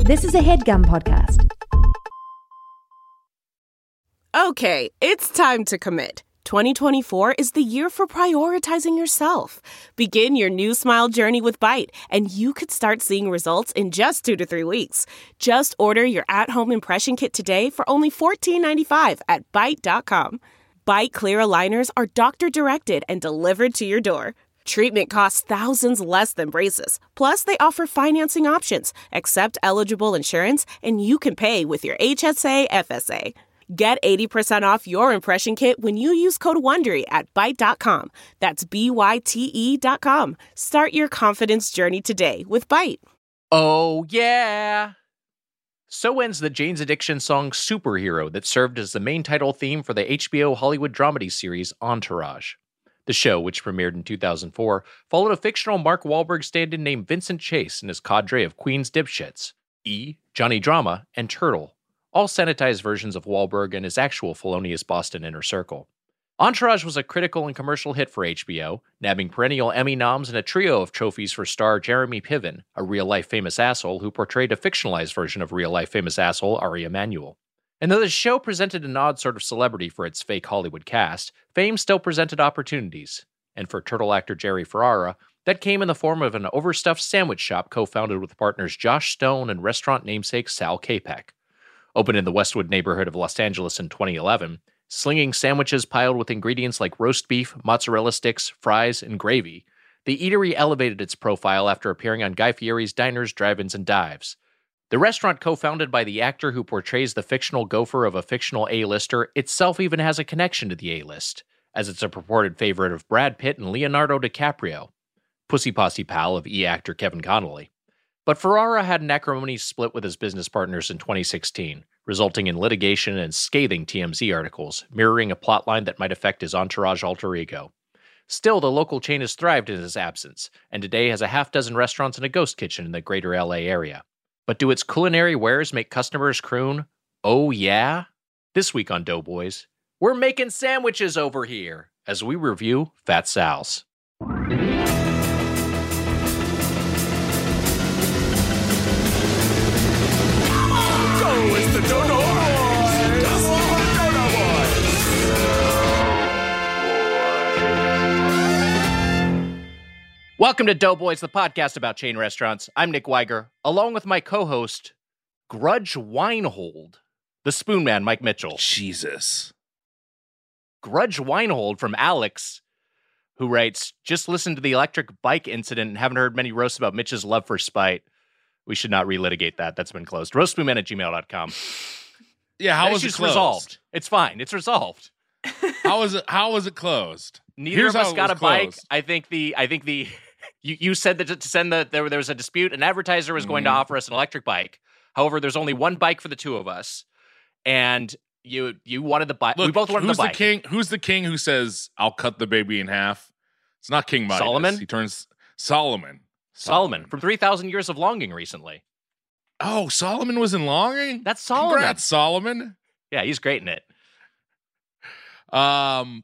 This is a HeadGum podcast. Okay, it's time to commit. 2024 is the year for prioritizing yourself. Begin your new smile journey with Byte, and you could start seeing results in just 2 to 3 weeks. Just order your at-home impression kit today for only $14.95 at Byte.com. Byte Clear aligners are doctor-directed and delivered to your door. Treatment costs thousands less than braces. Plus, they offer financing options, accept eligible insurance, and you can pay with your HSA FSA. Get 80% off your impression kit when you use code WONDERY at Byte.com. That's BYTE.com. Start your confidence journey today with Byte. Oh, yeah. So ends the Jane's Addiction song Superhero that served as the main title theme for the HBO Hollywood dramedy series Entourage. The show, which premiered in 2004, followed a fictional Mark Wahlberg stand-in named Vincent Chase and his cadre of Queens dipshits, E, Johnny Drama, and Turtle, all sanitized versions of Wahlberg and his actual felonious Boston inner circle. Entourage was a critical and commercial hit for HBO, nabbing perennial Emmy noms and a trio of trophies for star Jeremy Piven, a real-life famous asshole who portrayed a fictionalized version of real-life famous asshole Ari Emanuel. And though the show presented an odd sort of celebrity for its fake Hollywood cast, fame still presented opportunities. And for Turtle actor Jerry Ferrara, that came in the form of an overstuffed sandwich shop co-founded with partners Josh Stone and restaurant namesake Sal Capek. Opened in the Westwood neighborhood of Los Angeles in 2011, slinging sandwiches piled with ingredients like roast beef, mozzarella sticks, fries, and gravy, the eatery elevated its profile after appearing on Guy Fieri's Diners, Drive-Ins, and Dives. The restaurant, co-founded by the actor who portrays the fictional gopher of a fictional A-lister, itself even has a connection to the A-list, as it's a purported favorite of Brad Pitt and Leonardo DiCaprio, pussy posse pal of E-actor Kevin Connolly. But Ferrara had an acrimonious split with his business partners in 2016, resulting in litigation and scathing TMZ articles, mirroring a plotline that might affect his Entourage alter ego. Still, the local chain has thrived in his absence, and today has a half-dozen restaurants and a ghost kitchen in the greater LA area. But do its culinary wares make customers croon, "Oh yeah"? This week on Doughboys, we're making sandwiches over here, as we review Fat Sal's. It's the Dodo Boys! Dodo Boys! Welcome to Doughboys, the podcast about chain restaurants. I'm Nick Weiger, along with my co-host, Grudge Winehold, the Spoon Man, Mike Mitchell. Jesus. Grudge Winehold from Alex, who writes, just listened to the electric bike incident and haven't heard many roasts about Mitch's love for Spite. We should not relitigate that. That's been closed. Roastspoonman@gmail.com. Yeah, how was it closed? Resolved. It's fine. It's resolved. How was it closed? Neither of us got a bike. I think the you said that to send there was a dispute. An advertiser was going to offer us an electric bike. However, there's only one bike for the two of us, and you wanted the bike. Look, we both wanted the bike. Who's the king who says, "I'll cut the baby in half"? It's not King Midas. Solomon. He turns Solomon. Solomon from 3,000 Years of Longing recently. Oh, Solomon was in Longing? That's Solomon. Congrats, Solomon. Yeah, he's great in it. I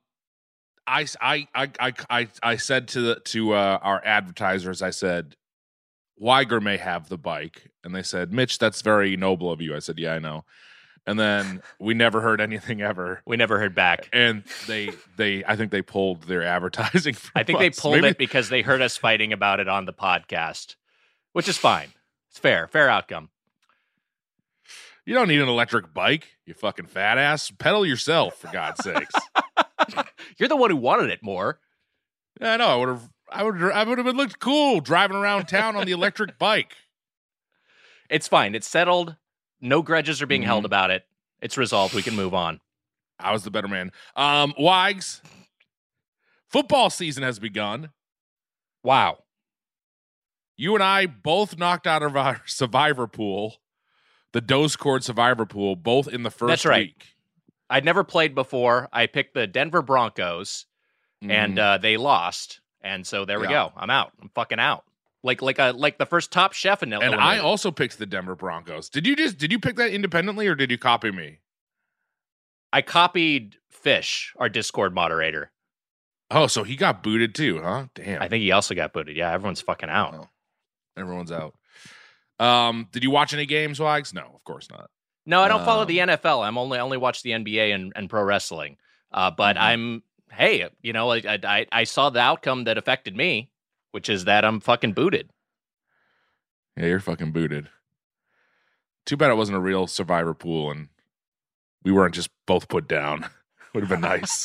said to our advertisers, I said, Weiger may have the bike. And they said, Mitch, that's very noble of you. I said, yeah, I know. And then we never heard anything ever. We never heard back. And I think they pulled their advertising from I think us. they pulled it because they heard us fighting about it on the podcast, which is fine. It's fair outcome. You don't need an electric bike, you fucking fat ass. Pedal yourself, for God's sakes. You're the one who wanted it more. Yeah, I know. I would have been looked cool driving around town on the electric bike. It's fine. It's settled. No grudges are being held about it. It's resolved. We can move on. I was the better man. Wags, football season has begun. Wow. You and I both knocked out of our survivor pool, the Dosecord survivor pool, both in the first That's right. week. I'd never played before. I picked the Denver Broncos, and they lost. And so there we go. I'm out. I'm fucking out. Like the first Top Chef in Illinois. And I also picked the Denver Broncos. Did you pick that independently, or did you copy me? I copied Fish, our Discord moderator. Oh, so he got booted too, huh? Damn. I think he also got booted. Yeah, everyone's fucking out. Oh, everyone's out. Did you watch any games, Wags? No, of course not. No, I don't follow the NFL. I only watch the NBA and pro wrestling. But hey, I saw the outcome that affected me, which is that I'm fucking booted. Yeah, you're fucking booted. Too bad it wasn't a real survivor pool and we weren't just both put down. Would have been nice.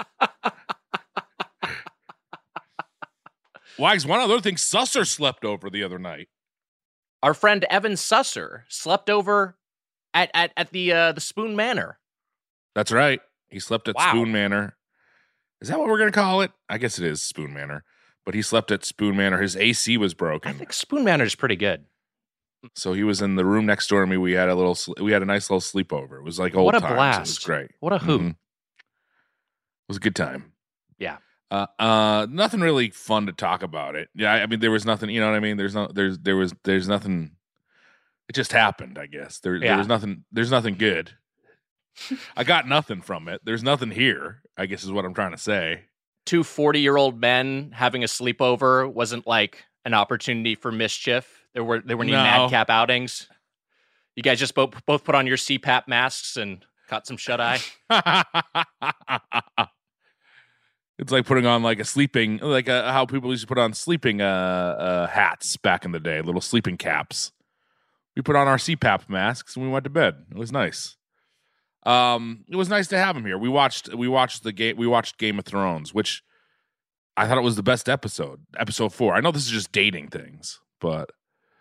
Wags, one other thing, Susser slept over the other night. Our friend Evan Susser slept over at the Spoon Manor. That's right. He slept at Spoon Manor. Is that what we're going to call it? I guess it is Spoon Manor. But he slept at Spoon Manor. His AC was broken. I think Spoon Manor is pretty good. So he was in the room next door to me. We had a nice little sleepover. It was like old times. What a blast. It was great. What a hoot. It was a good time. Yeah. Nothing really fun to talk about it. Yeah, I mean, there was nothing, you know what I mean? There's nothing. It just happened, I guess. There was nothing, there's nothing good. I got nothing from it. There's nothing here, I guess is what I'm trying to say. 2 40-year-old men having a sleepover wasn't like an opportunity for mischief. There were any madcap outings. You guys just both put on your CPAP masks and caught some shut eye. It's like putting on like a sleeping, like how people used to put on sleeping hats back in the day, little sleeping caps. We put on our CPAP masks and we went to bed. It was nice. It was nice to have him here. We watched Game of Thrones, which I thought it was the best episode 4. I know this is just dating things, but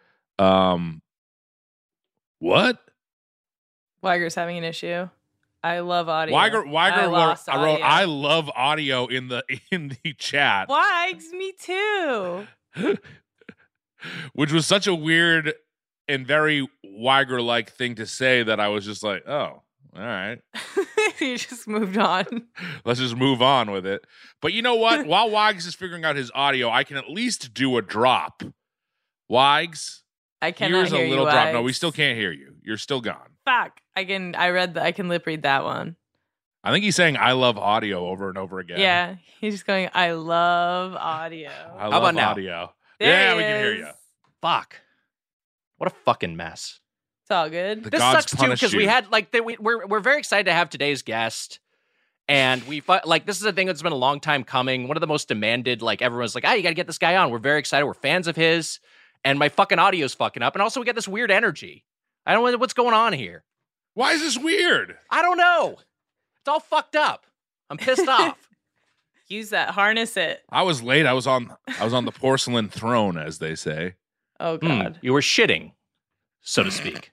what? Weiger's having an issue. I love audio. Weiger wrote, I love audio in the chat. Wags, me too. Which was such a weird and very Weiger-like thing to say that I was just like, oh, all right. You just moved on. Let's just move on with it. But you know what? While Wags is figuring out his audio, I can at least do a drop. Wags, I cannot here's hear a little you, drop. Wags. No, we still can't hear you. You're still gone. Fuck. I can lip read that one. I think he's saying I love audio over and over again. Yeah. He's just going, I love audio. How about now? Audio. There we can hear you. Fuck. What a fucking mess. It's all good. This sucks too because we had we're very excited to have today's guest, and this is a thing that's been a long time coming. One of the most demanded. Like everyone's like, you got to get this guy on. We're very excited. We're fans of his, and my fucking audio's fucking up, and also we get this weird energy. I don't know what's going on here. Why is this weird? I don't know. It's all fucked up. I'm pissed off. Use that. Harness it. I was late. I was on the porcelain throne, as they say. Oh God. You were shitting, so to speak.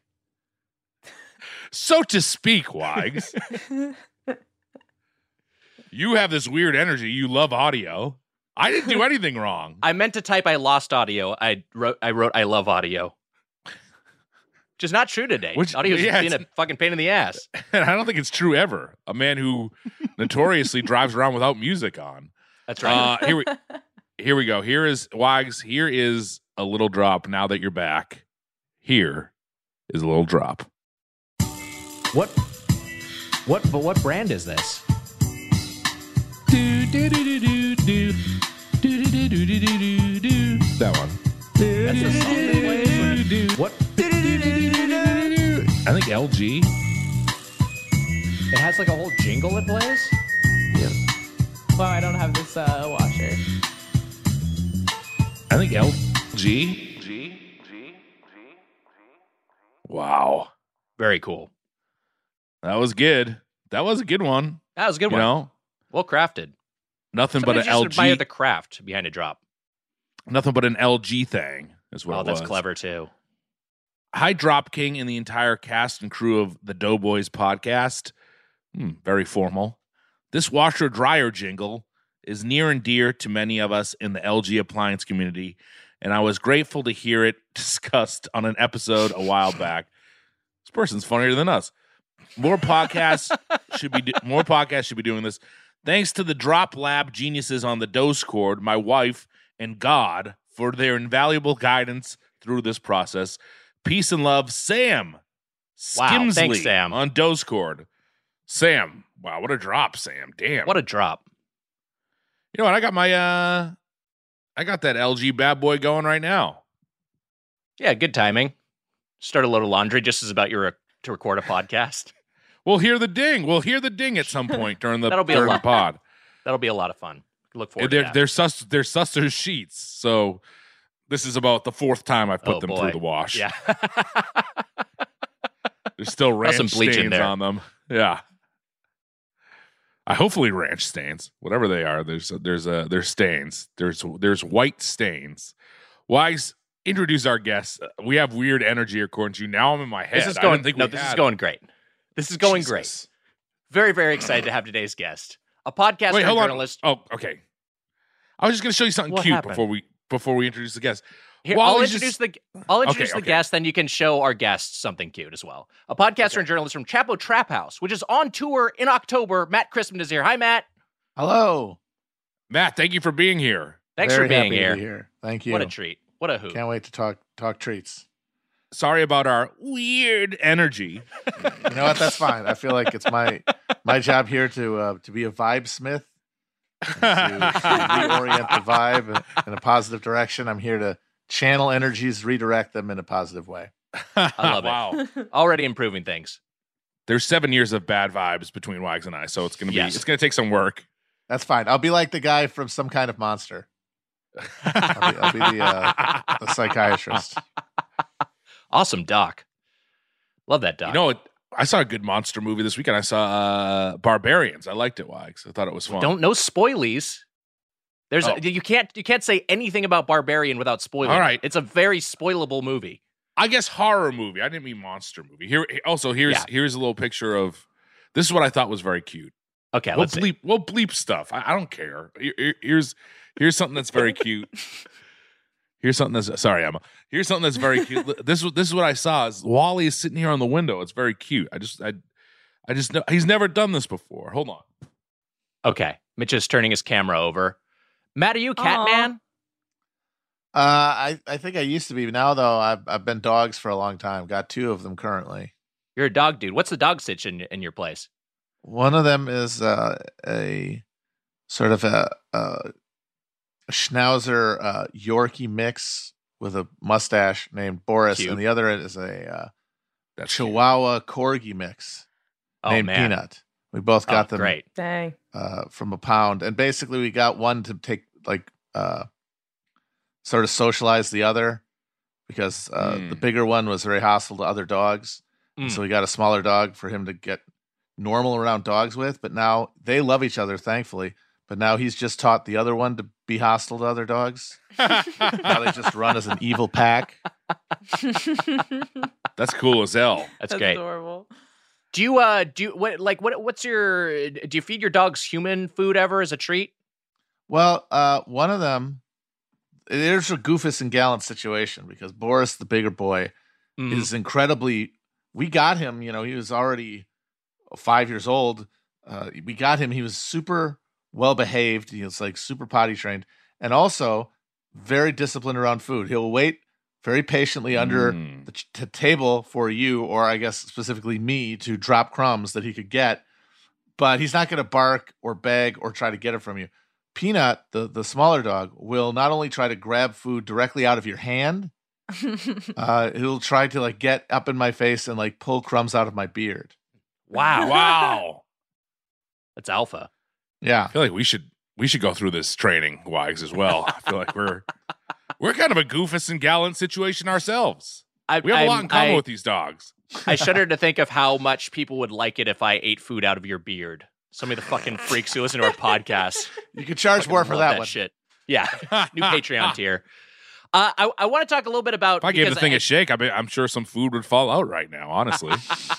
So to speak, Wags. You have this weird energy. You love audio. I didn't do anything wrong. I meant to type I lost audio. I wrote I love audio. Which is not true today. Audio's being a fucking pain in the ass. And I don't think it's true ever. A man who notoriously drives around without music on. That's right. Here we go. Here is Wags. Here is a little drop now that you're back. Here is a little drop. What brand is this? That one. That's the song that plays. What? I think LG. It has like a whole jingle it plays? Yeah. Wow, I don't have this washer. I think LG. Wow. Very cool. That was good. That was a good one. That was a good one. You know? Well crafted. Nothing Sometimes but an LG. Admire the craft behind a drop. Nothing but an LG thing is what it was. Oh, that's clever too. Hi, Drop King and the entire cast and crew of the Doughboys podcast. Very formal. This washer-dryer jingle is near and dear to many of us in the LG appliance community, and I was grateful to hear it discussed on an episode a while back. This person's funnier than us. More podcasts should be doing this. Thanks to the Drop Lab geniuses on the Discord, my wife, and God for their invaluable guidance through this process. Peace and love, Sam Skimsley. Wow, thanks, Sam. On Discord. Sam, wow, what a drop, Sam. Damn. What a drop. You know what? I got that LG bad boy going right now. Yeah, good timing. Start a load of laundry just as about to record a podcast. We'll hear the ding. We'll hear the ding at some point during the, That'll be during a the lot. pod. That'll be a lot of fun. Look forward to that. They're Susser's sheets. So this is about the fourth time I've put them boy. through the wash. Yeah. There's still ranch some bleach in stains there. on them. Yeah. Hopefully ranch stains, whatever they are. There's stains. There's white stains. Wise, introduce our guests. We have weird energy according to you. Now I'm in my head. This is going. This is going great. This is going great. Very, very excited to have today's guest, a podcaster Wait, and hold journalist. on. Oh, okay. I was just going to show you something What cute happened? before we introduce the guest. Here, While I'll he's introduce just- the Okay. guest, then you can show our guests something cute as well. A podcaster and journalist from Chapo Trap House, which is on tour in October. Matt Crispin is here. Hi, Matt. Hello. Matt, thank you for being here. Thanks Very for being happy to here. be here. Thank you. What a treat. What a hoot. Can't wait to talk treats. Sorry about our weird energy. You know what? That's fine. I feel like it's my job here to be a vibe smith, and to reorient the vibe in a positive direction. I'm here to channel energies, redirect them in a positive way. I love it. Wow. Already improving things. There's 7 years of bad vibes between Wags and I, so it's gonna be Yes. it's gonna take some work. That's fine. I'll be like the guy from Some Kind of Monster. I'll be the psychiatrist. Awesome doc. Love that doc. You know, I saw a good monster movie this weekend. I saw Barbarians. I liked it, Wags. I thought it was fun. no spoilies. There's Oh. you can't say anything about Barbarian without spoiling. All right. It's a very spoilable movie. I guess horror movie. I didn't mean monster movie. Here's Yeah. here's a little picture of. This is what I thought was very cute. Okay, We'll let's see. bleep stuff. I don't care. Here's something that's very cute. Here's something that's sorry, Emma. Here's something that's very cute. This is what I saw. Is Wally is sitting here on the window. It's very cute. I just know he's never done this before. Hold on. Okay, Mitch is turning his camera over. Matt, are you a cat Aw. man? I think I used to be. Now though, I've been dogs for a long time. Got 2 of them currently. You're a dog dude. What's the dog stitch in your place? One of them is a sort of a Schnauzer Yorkie mix with a mustache named Boris, Cute. and the other is a That's cute. Chihuahua Corgi mix Oh named man, Peanut. We both got them great. Dang. from a pound, and basically we got one to take sort of socialize the other because the bigger one was very hostile to other dogs. And so we got a smaller dog for him to get normal around dogs with, but now they love each other, thankfully. But now he's just taught the other one to be hostile to other dogs. Now they just run as an evil pack. That's cool as hell. That's great. Adorable. Do you what's your do you feed your dogs human food ever as a treat? Well, one of them, there's a Goofus and Gallant situation because Boris, the bigger boy, Mhm. is incredibly. We got him, he was already 5 years old. We got him. He was super well behaved. He was like super potty trained and also very disciplined around food. He'll wait very patiently under the table for you, or I guess specifically me, to drop crumbs that he could get. But he's not going to bark or beg or try to get it from you. Peanut, the smaller dog, will not only try to grab food directly out of your hand, he'll try to like get up in my face and like pull crumbs out of my beard. Wow, Wow. that's alpha. Yeah. I feel like we should go through this training, Wags, as well. I feel like we're kind of a Goofus and Gallant situation ourselves. We have a lot in common with these dogs. I shudder to think of how much people would like it if I ate food out of your beard. Some of the fucking freaks who listen to our podcast. You could charge fucking more for love that one. shit. Yeah, new Patreon tier. I want to talk a little bit about. If I gave the because thing a shake, I'm sure some food would fall out right now, honestly.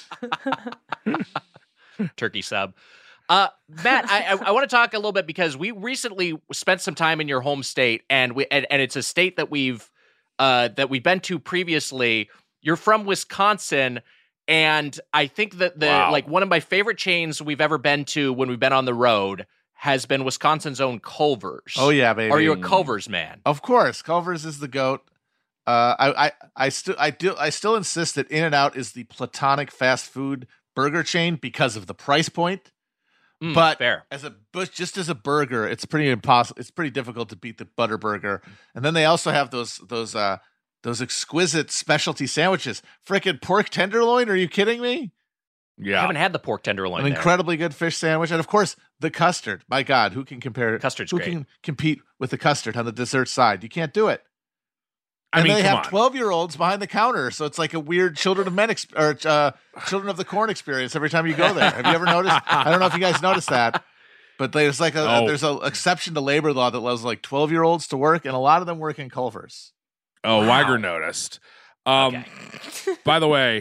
turkey sub. Matt, I want to talk a little bit because we recently spent some time in your home state, and it's a state that we've been to previously. You're from Wisconsin, and I think that Wow. like one of my favorite chains we've ever been to when we've been on the road has been Wisconsin's own Culver's. Oh yeah, baby. Are you a Culver's man? Of course, Culver's is the goat. I still insist that In-N-Out is the platonic fast food burger chain because of the price point. But fair. just as a burger, it's pretty impossible. It's pretty difficult to beat the Butter Burger. And then they also have those those exquisite specialty sandwiches. Frickin' pork tenderloin? Are you kidding me? I Yeah. haven't had the pork tenderloin. An there. incredibly good fish sandwich, and of course the custard. My God, who can compare? Custard's who great. can compete with the custard on the dessert side? You can't do it. I And mean, they come have on. 12-year-olds behind the counter, so it's like a weird Children of Men Children of the Corn experience every time you go there. Have you ever noticed? I don't know if you guys noticed that, but there's like Oh. there's an exception to labor law that allows like 12-year-olds to work, and a lot of them work in Culver's. Oh, Wow. Weiger noticed. Okay. By the way,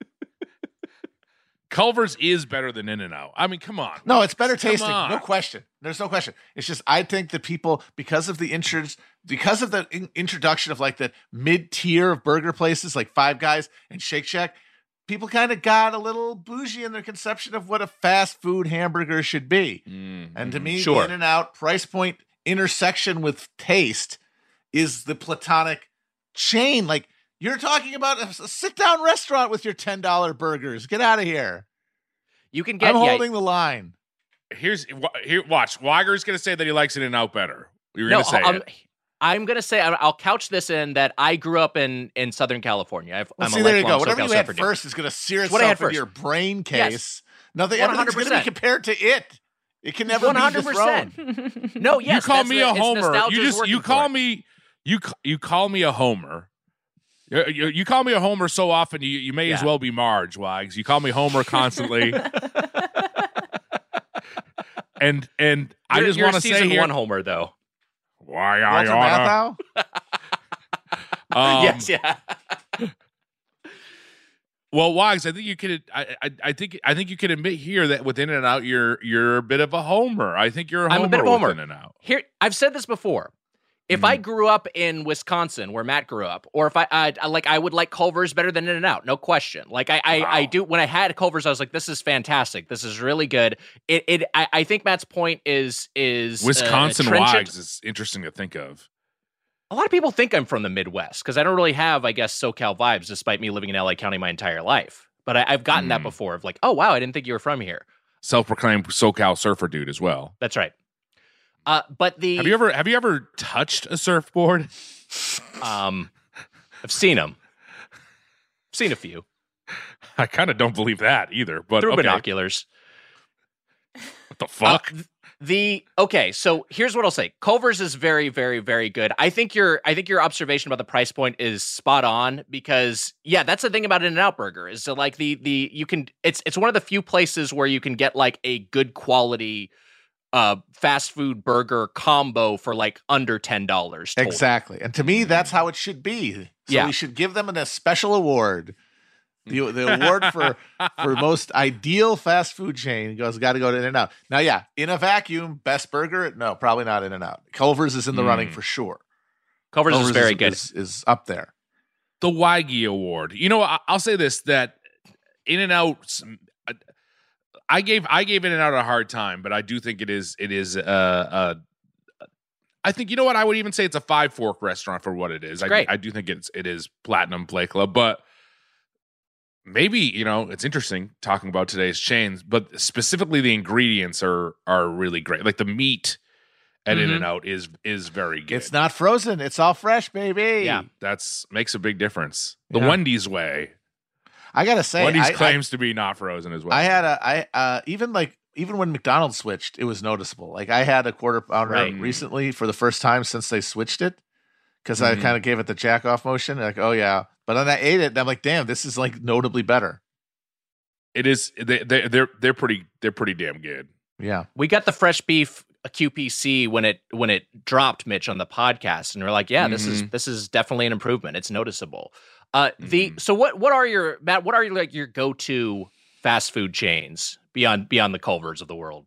Culver's is better than In-N-Out. I mean, come on. No, it's better Come tasting. on. No question. There's no question. It's just I think that people, because of the introduction of like the mid-tier of burger places like Five Guys and Shake Shack, people kind of got a little bougie in their conception of what a fast food hamburger should be. And to me, Sure. the In-N-Out price point intersection with taste is the platonic chain. Like, you're talking about a sit-down restaurant with your $10 burgers. Get out of here. You can get I'm holding the line. Here, watch. Weiger's going to say that he likes In-N-Out better. You're no. going to say it. I'm gonna say I'll couch this in that I grew up in Southern California. Well, I'm see, a there you lifelong go. Whatever SoCal you had surfer dude. first is going to sear It's what I had itself into first. your brain Yes. case. Nothing. Everything's going to be 100%. compared to it. It can never be dethroned. 100%. No, yes. you call that's me the- a it's homer. nostalgia's You working call for it. me you call me a homer. You call me a homer so often you may as Yeah. well be Marge, Wags. You call me Homer constantly. and I just You're want a to say season here, one homer though. why I Walter oughta. Matthau? Yes, yeah. Well, Wags, I think you could. I think you could admit here that with In-N-Out, you're a bit of a homer. I think you're a homer. I'm a bit of a homer. with In-N-Out. Here, I've said this before. If I grew up in Wisconsin, where Matt grew up, or if I would like Culver's better than In-N-Out, no question. Like I do. When I had Culver's, I was like, this is fantastic. This is really good. I think Matt's point is Wisconsin trenchant. Wags is interesting to think of. A lot of people think I'm from the Midwest because I don't really have, I guess, SoCal vibes, despite me living in LA County my entire life. But I've gotten that before of like, oh wow, I didn't think you were from here. Self-proclaimed SoCal surfer dude as well. That's right. But the Have you ever touched a surfboard? I've seen them. Seen a few I kind of don't believe that either. But through okay. binoculars. What the fuck? Okay, so here's what I'll say. Culver's is very, very, very good. I think your observation about the price point is spot on because that's the thing about In-N-Out Burger is that like you can it's one of the few places where you can get like a good quality fast food burger combo for like under $10. Exactly. And to me, that's how it should be. So Yeah. we should give them a special award. The award for most ideal fast food chain goes got to go to In-N-Out. Now, in a vacuum, best burger? No, probably not In-N-Out. Culver's is in the running for sure. Culver's is very good. Is up there. The Weige Award. You know, I'll say this: that In-N-Out. I gave In-N-Out a hard time, but I do think it is. I think, you know what? I would even say it's a 5-fork restaurant for what it is. Great. I do think it is Platinum Play Club, but maybe, it's interesting talking about today's chains, but specifically the ingredients are really great. Like the meat at In-N-Out is very good. It's not frozen. It's all fresh, baby. Yeah. That's makes a big difference. The Yeah. Wendy's way. I gotta say, Wendy's claims to be not frozen as well. I had even when McDonald's switched, it was noticeable. Like I had a quarter pounder Right. recently for the first time since they switched it because I kind of gave it the jack off motion. Like, oh yeah, but then I ate it and I'm like, damn, this is like notably better. It is. They're pretty damn good. Yeah, We got the fresh beef QPC when it dropped, Mitch, on the podcast, and we're like, this is definitely an improvement. It's noticeable. So what are your like your go-to fast food chains beyond the Culver's of the world?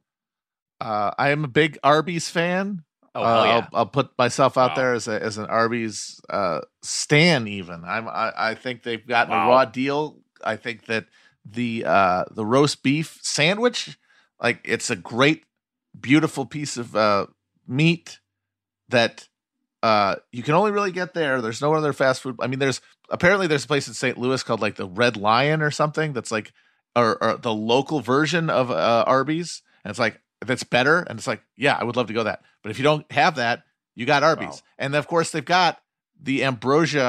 I am a big Arby's fan. Oh hell yeah. I'll put myself out Wow. there as an Arby's stan. Even I think they've gotten Wow. a raw deal. I think that the roast beef sandwich, like it's a great, beautiful piece of meat that you can only really get there. There's no other fast food. I mean, there's a place in St. Louis called like the Red Lion or something. That's like or the local version of Arby's, and it's like that's better. And it's like, yeah, I would love to go that. But if you don't have that, you got Arby's, Wow. and of course they've got the Ambrosia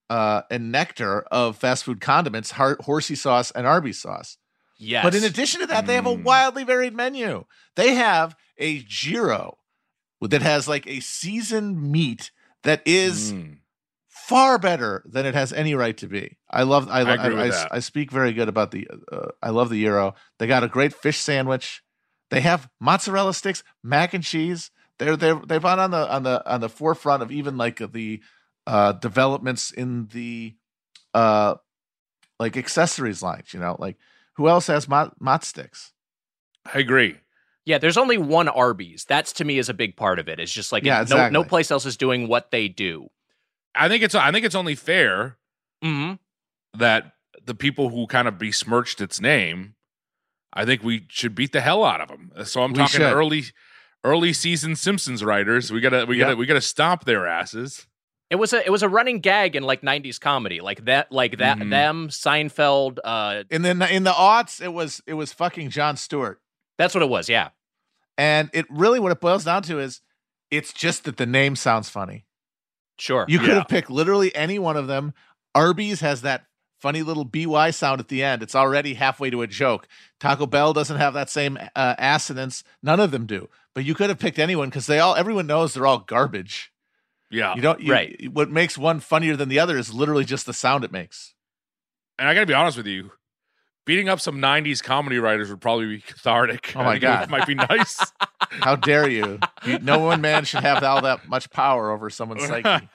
and nectar of fast food condiments, horsey sauce and Arby's sauce. Yes. But in addition to that, they have a wildly varied menu. They have a gyro that has like a seasoned meat that is far better than it has any right to be. I speak very good about I love the gyro. They got a great fish sandwich. They have mozzarella sticks, mac and cheese. They've been on the forefront of even like the developments in the like accessories lines. Like who else has mozz sticks? I agree. Yeah, there's only one Arby's. That's to me is a big part of it. It's just like exactly. no place else is doing what they do. I think it's only fair that the people who kind of besmirched its name, I think we should beat the hell out of them. So I'm talking early season Simpsons writers. We gotta stomp their asses. It was a running gag in like 90s comedy, like that them Seinfeld. And then in the aughts, it was fucking Jon Stewart. That's what it was, yeah. And it really what it boils down to is it's just that the name sounds funny. Sure. You could have picked literally any one of them. Arby's has that funny little BY sound at the end. It's already halfway to a joke. Taco Bell doesn't have that same assonance. None of them do. But you could have picked anyone because everyone knows they're all garbage. Yeah. Right. What makes one funnier than the other is literally just the sound it makes. And I got to be honest with you. Beating up some 90s comedy writers would probably be cathartic. Oh, my God. It might be nice. How dare you? No one man should have all that much power over someone's psyche.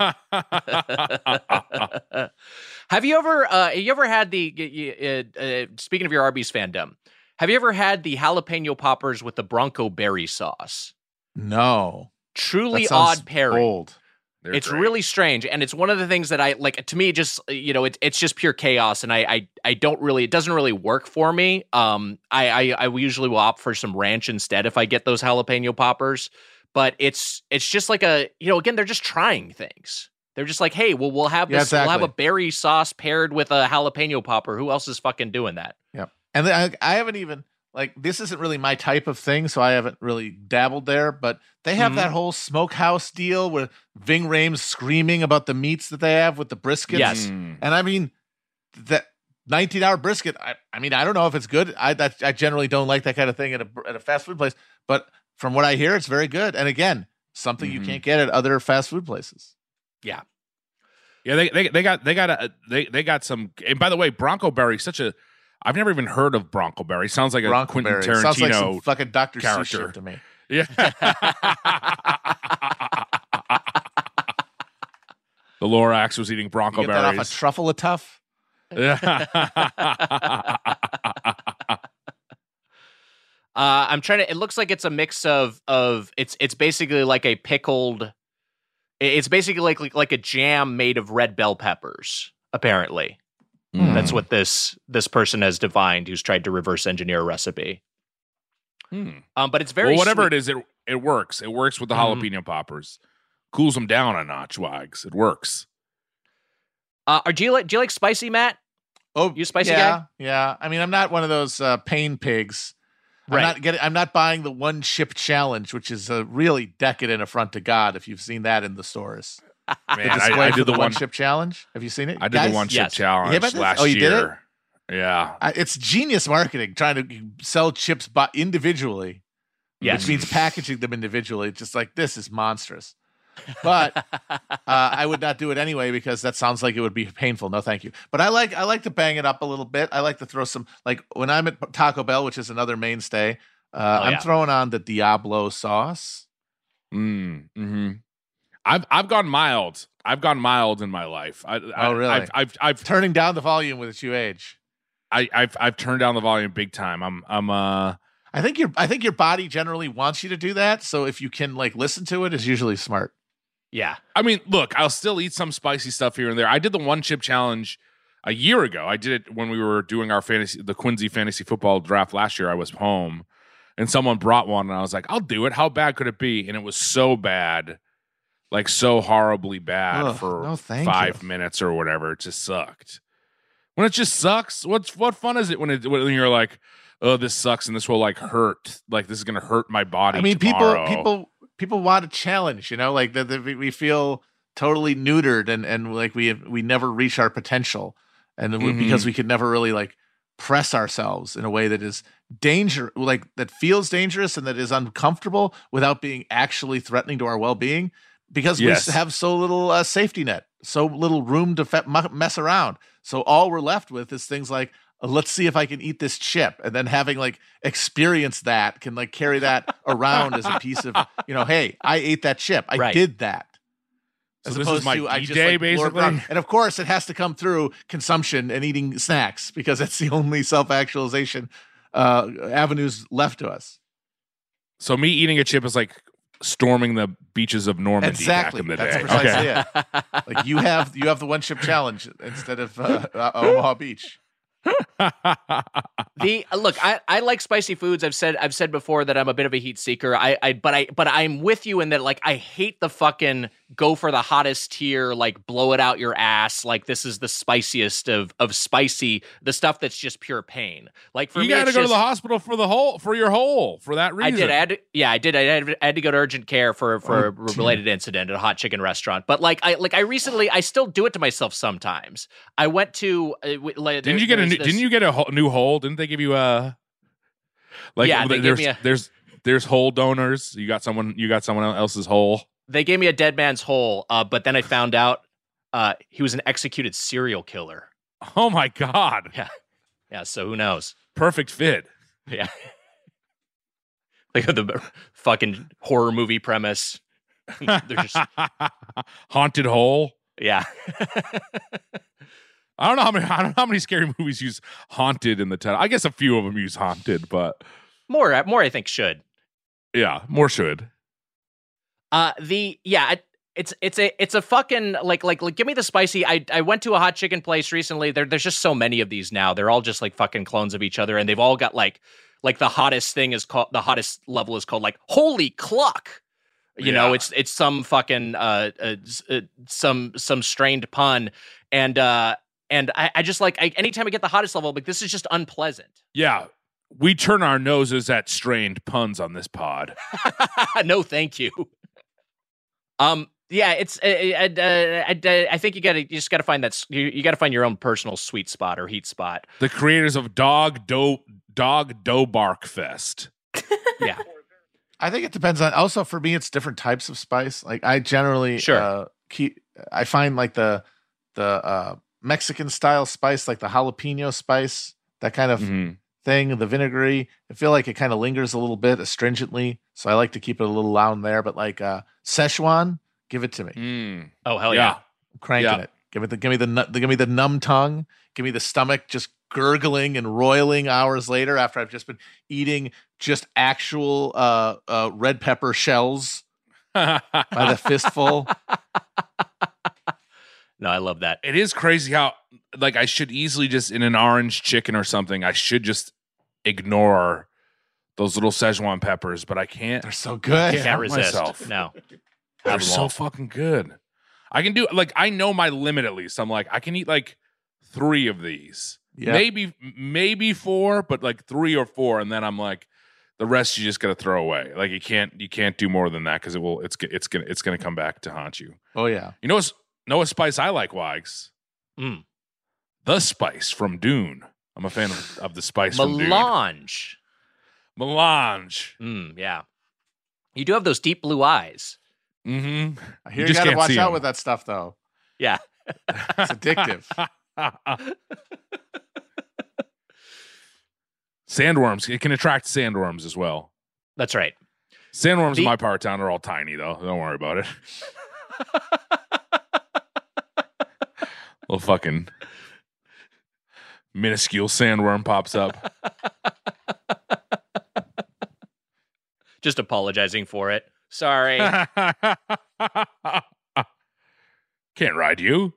Have you ever had the, speaking of your Arby's fandom, have you ever had the jalapeno poppers with the Bronco berry sauce? No. Truly odd pairing. Old. It's great. Really strange, and it's one of the things that I like. To me, just it's just pure chaos, and I don't really. It doesn't really work for me. I usually will opt for some ranch instead if I get those jalapeno poppers. But it's just like again, they're just trying things. They're just like, hey, well, we'll have this. Yeah, exactly. We'll have a berry sauce paired with a jalapeno popper. Who else is fucking doing that? Yeah, and I haven't even. Like, this isn't really my type of thing, so I haven't really dabbled there. But they have that whole smokehouse deal where Ving Rhames screaming about the meats that they have with the briskets. Yes. And I mean, that 19-hour brisket, I mean, I don't know if it's good. I generally don't like that kind of thing at a fast food place. But from what I hear, it's very good. And again, something you can't get at other fast food places. Yeah. Yeah, they got some. And by the way, Bronco Berry, I've never even heard of Bronco Berry. Sounds like a Quentin Tarantino sounds like some fucking Dr. character Seuss shit to me. Yeah. The Lorax was eating Bronco berries. That off a truffle-a-tuff? I'm trying to. It looks like it's a mix of it's basically like a pickled. It's basically like a jam made of red bell peppers. Apparently. That's what this person has divined, who's tried to reverse engineer a recipe. But it's very whatever sweet. it is, it works. It works with the jalapeno poppers. Cools them down a notch, Wags. It works. Do you like spicy, Matt? Oh, you a spicy guy? Yeah. I mean, I'm not one of those pain pigs. Right. I'm not buying the one chip challenge, which is a really decadent affront to God. If you've seen that in the stores. Man, I did the one chip challenge. Have you seen it? I did the one chip challenge last year. Oh, you did it? Yeah. It's genius marketing, trying to sell chips individually. Yes. Which means packaging them individually. It's just like, this is monstrous. But I would not do it anyway because that sounds like it would be painful. No, thank you. But I like to bang it up a little bit. I like to throw some, like when I'm at Taco Bell, which is another mainstay, I'm throwing on the Diablo sauce. I've gone mild. I've gone mild in my life. Really? I've turning down the volume as you age. I've turned down the volume big time. I think your body generally wants you to do that. So if you can like listen to it, it's usually smart. Yeah. I mean, look, I'll still eat some spicy stuff here and there. I did the one chip challenge a year ago. I did it when we were doing the Quincy fantasy football draft last year. I was home and someone brought one and I was like, I'll do it. How bad could it be? And it was so bad. Like so horribly bad for 5 minutes or whatever. It just sucked. When it just sucks, what fun is it when you're like, oh, this sucks and this will like hurt. Like this is gonna hurt my body. I mean, tomorrow. people want a challenge, like that we feel totally neutered and like we never reach our potential, and because we could never really like press ourselves in a way that is that feels dangerous and that is uncomfortable without being actually threatening to our well-being, because we have so little safety net, so little room to mess around. So all we're left with is things like, let's see if I can eat this chip, and then having like experienced that can like carry that around as a piece of, hey, I ate that chip. I did that. As so opposed to I just like basically. And of course it has to come through consumption and eating snacks, because that's the only self-actualization avenues left to us. So me eating a chip is like storming the beaches of Normandy back in the day. That's precisely it. Like you have the one chip challenge instead of Omaha Beach. Look, I like spicy foods. I've said before that I'm a bit of a heat seeker. But I'm with you in that, like, I hate the fucking go for the hottest tier, like blow it out your ass, like this is the spiciest of spicy, the stuff that's just pure pain. Like for you me, gotta go to the hospital for your hole for that reason. I did. I had to go to urgent care for a related incident at a hot chicken restaurant. But I still do it to myself sometimes. I went to didn't you get a new hole? Didn't they give you a there's hole donors. You got someone else's hole. They gave me a dead man's hole, but then I found out he was an executed serial killer. Oh my God. Yeah. So who knows? Perfect fit. Yeah. Like the fucking horror movie premise. They're just haunted hole. Yeah. I don't know how many scary movies use haunted in the title. I guess a few of them use haunted, but more I think should. Yeah, more should. It's a fucking like give me the spicy. I went to a hot chicken place recently. There's just so many of these now. They're all just like fucking clones of each other, and they've all got like the hottest thing is called, the hottest level is called like holy cluck. You know, it's some fucking some strained pun, and I just like anytime I get the hottest level, like this is just unpleasant. Yeah. We turn our noses at strained puns on this pod. No, thank you. Yeah, it's I think you just gotta find that you gotta find your own personal sweet spot or heat spot. The creators of Dog Dough Bark Fest. Yeah, I think it depends on. Also, for me, it's different types of spice. Like I generally I find like the Mexican style spice, like the jalapeno spice, that kind of thing, the vinegary. I feel like it kind of lingers a little bit astringently, so I like to keep it a little loud there. But like Szechuan, give it to me. Oh hell yeah, I'm cranking it. Give me the numb tongue. Give me the stomach just gurgling and roiling hours later after I've just been eating just actual red pepper shells by the fistful. No, I love that. It is crazy how, like, I should easily just, in an orange chicken or something, I should just ignore those little Szechuan peppers, but I can't. They're so good. I can't resist. Myself. No. They're so fucking good. I can do, like, I know my limit at least. I'm like, I can eat, like, 3 of these. Yeah. Maybe 4, but, like, 3 or 4, and then I'm like, the rest you just got to throw away. Like, you can't do more than that because it's gonna come back to haunt you. Oh, yeah. You know what spice I like, Wags? The spice from Dune. I'm a fan of the spice from Dune. Melange. Yeah. You do have those deep blue eyes. Mm-hmm. I hear you got to watch out with that stuff, though. Yeah. It's addictive. Sandworms. It can attract sandworms as well. That's right. Sandworms in my part of town are all tiny, though. Don't worry about it. Little fucking minuscule sandworm pops up. Just apologizing for it. Sorry. Can't ride you.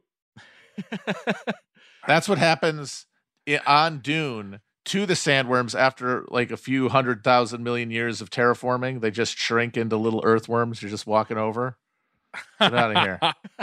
That's what happens on Dune to the sandworms after like a few 100,000 million years of terraforming. They just shrink into little earthworms you're just walking over. Get out of here.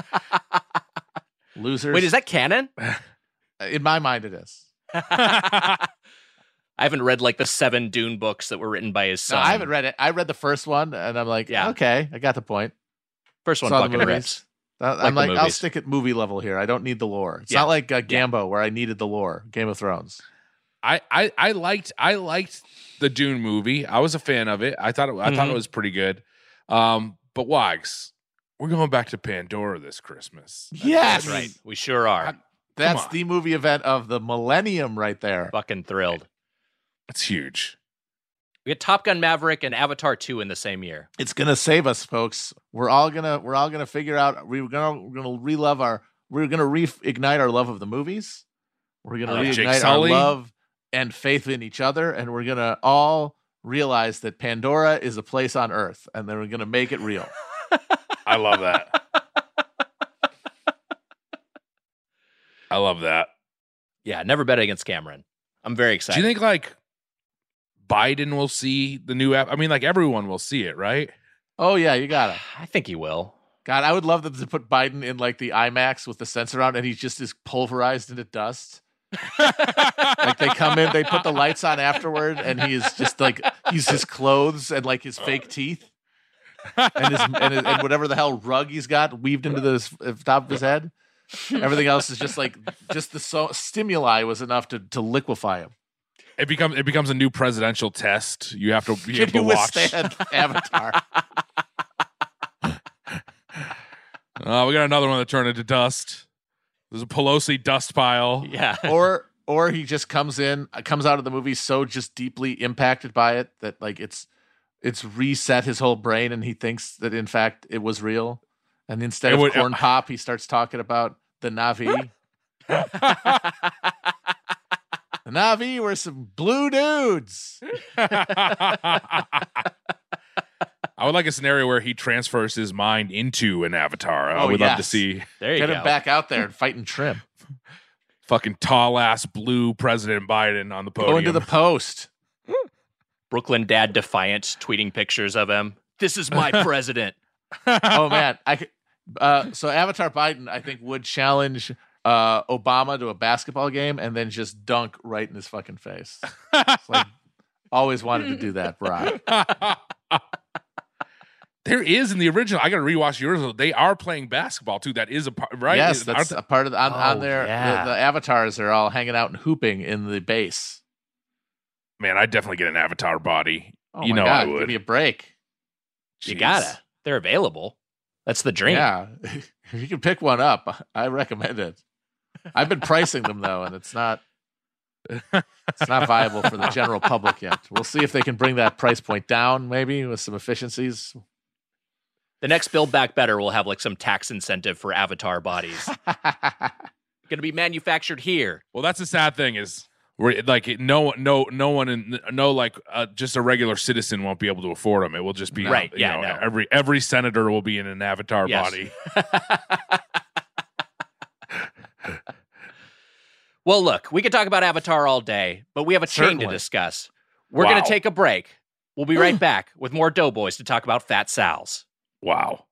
Losers. Wait, is that canon? In my mind, it is. I haven't read like the 7 Dune books that were written by his son. No, I haven't read it. I read the first one, and I'm like, yeah, okay, I got the point. First one fucking rips. I'm the like, I'll movies. stick at movie level here. I don't need the lore. It's Yeah. not like Gambo where I needed the lore. Game of Thrones. I liked the Dune movie. I was a fan of it. I thought it was pretty good. But Wags, we're going back to Pandora this Christmas. Yes, That's right. We sure are. That's on. the movie event of the millennium right there. Fucking thrilled. It's huge. We had Top Gun Maverick and Avatar 2 in the same year. It's gonna save us, folks. We're all gonna figure out. We're gonna reignite our love of the movies. We're gonna Jake reignite our Sully. love and faith in each other, and we're gonna all realize that Pandora is a place on Earth, and then we're gonna make it real. I love that. I love that. Yeah, never bet against Cameron. I'm very Do excited. you think like Biden will see the new app? I mean, like everyone will see it, right? Oh yeah, you gotta. I think he will. God, I would love them to put Biden in like the IMAX with the sensor on, and he just is pulverized into dust. Like they come in, they put the lights on afterward, and he is just like he's his clothes and like his fake teeth and whatever the hell rug he's got weaved into the top of his head. Everything else is just like just the stimuli was enough to liquefy him. It becomes a new presidential test. You have to be Can able you to watch. withstand Avatar? We got another one that turned into dust. There's a Pelosi dust pile. Yeah. or he just comes out of the movie so just deeply impacted by it that like it's reset his whole brain, and he thinks that in fact it was real. And instead of corn pop, he starts talking about the Na'vi. The Na'vi were some blue dudes. I would like a scenario where he transfers his mind into an avatar. I would love to see There you Get go. him back out there and fighting trim. fucking tall ass blue President Biden on the podium. Going to the post. Brooklyn Dad Defiant tweeting pictures of him. This is my president. Oh man, so Avatar Biden, I think, would challenge Obama to a basketball game and then just dunk right in his fucking face. It's like, always wanted to do that, Brock. There is in the original. I got to rewatch the original. They are playing basketball too. That is a part, right? Yes, that's a part of the, on Oh, there. yeah. The avatars are all hanging out and hooping in the base. Man, I'd definitely get an avatar body. Oh You my know God, I would. Give me a break. You Jeez. gotta. They're available. That's the dream. Yeah, if you can pick one up, I recommend it. I've been pricing them though, and it's not viable for the general public yet. We'll see if they can bring that price point down, maybe with some efficiencies. The next Build Back Better will have like some tax incentive for avatar bodies. Going to be manufactured here. Well, that's the sad thing is we're like no one just a regular citizen won't be able to afford them. It will just be Right, you yeah, know, no. every senator will be in an avatar Yes. body. Well, look, we could talk about Avatar all day, but we have a chain to Certainly. discuss. We're going Wow. to take a break. We'll be right back with more Doughboys to talk about Fat Sal's. Wow.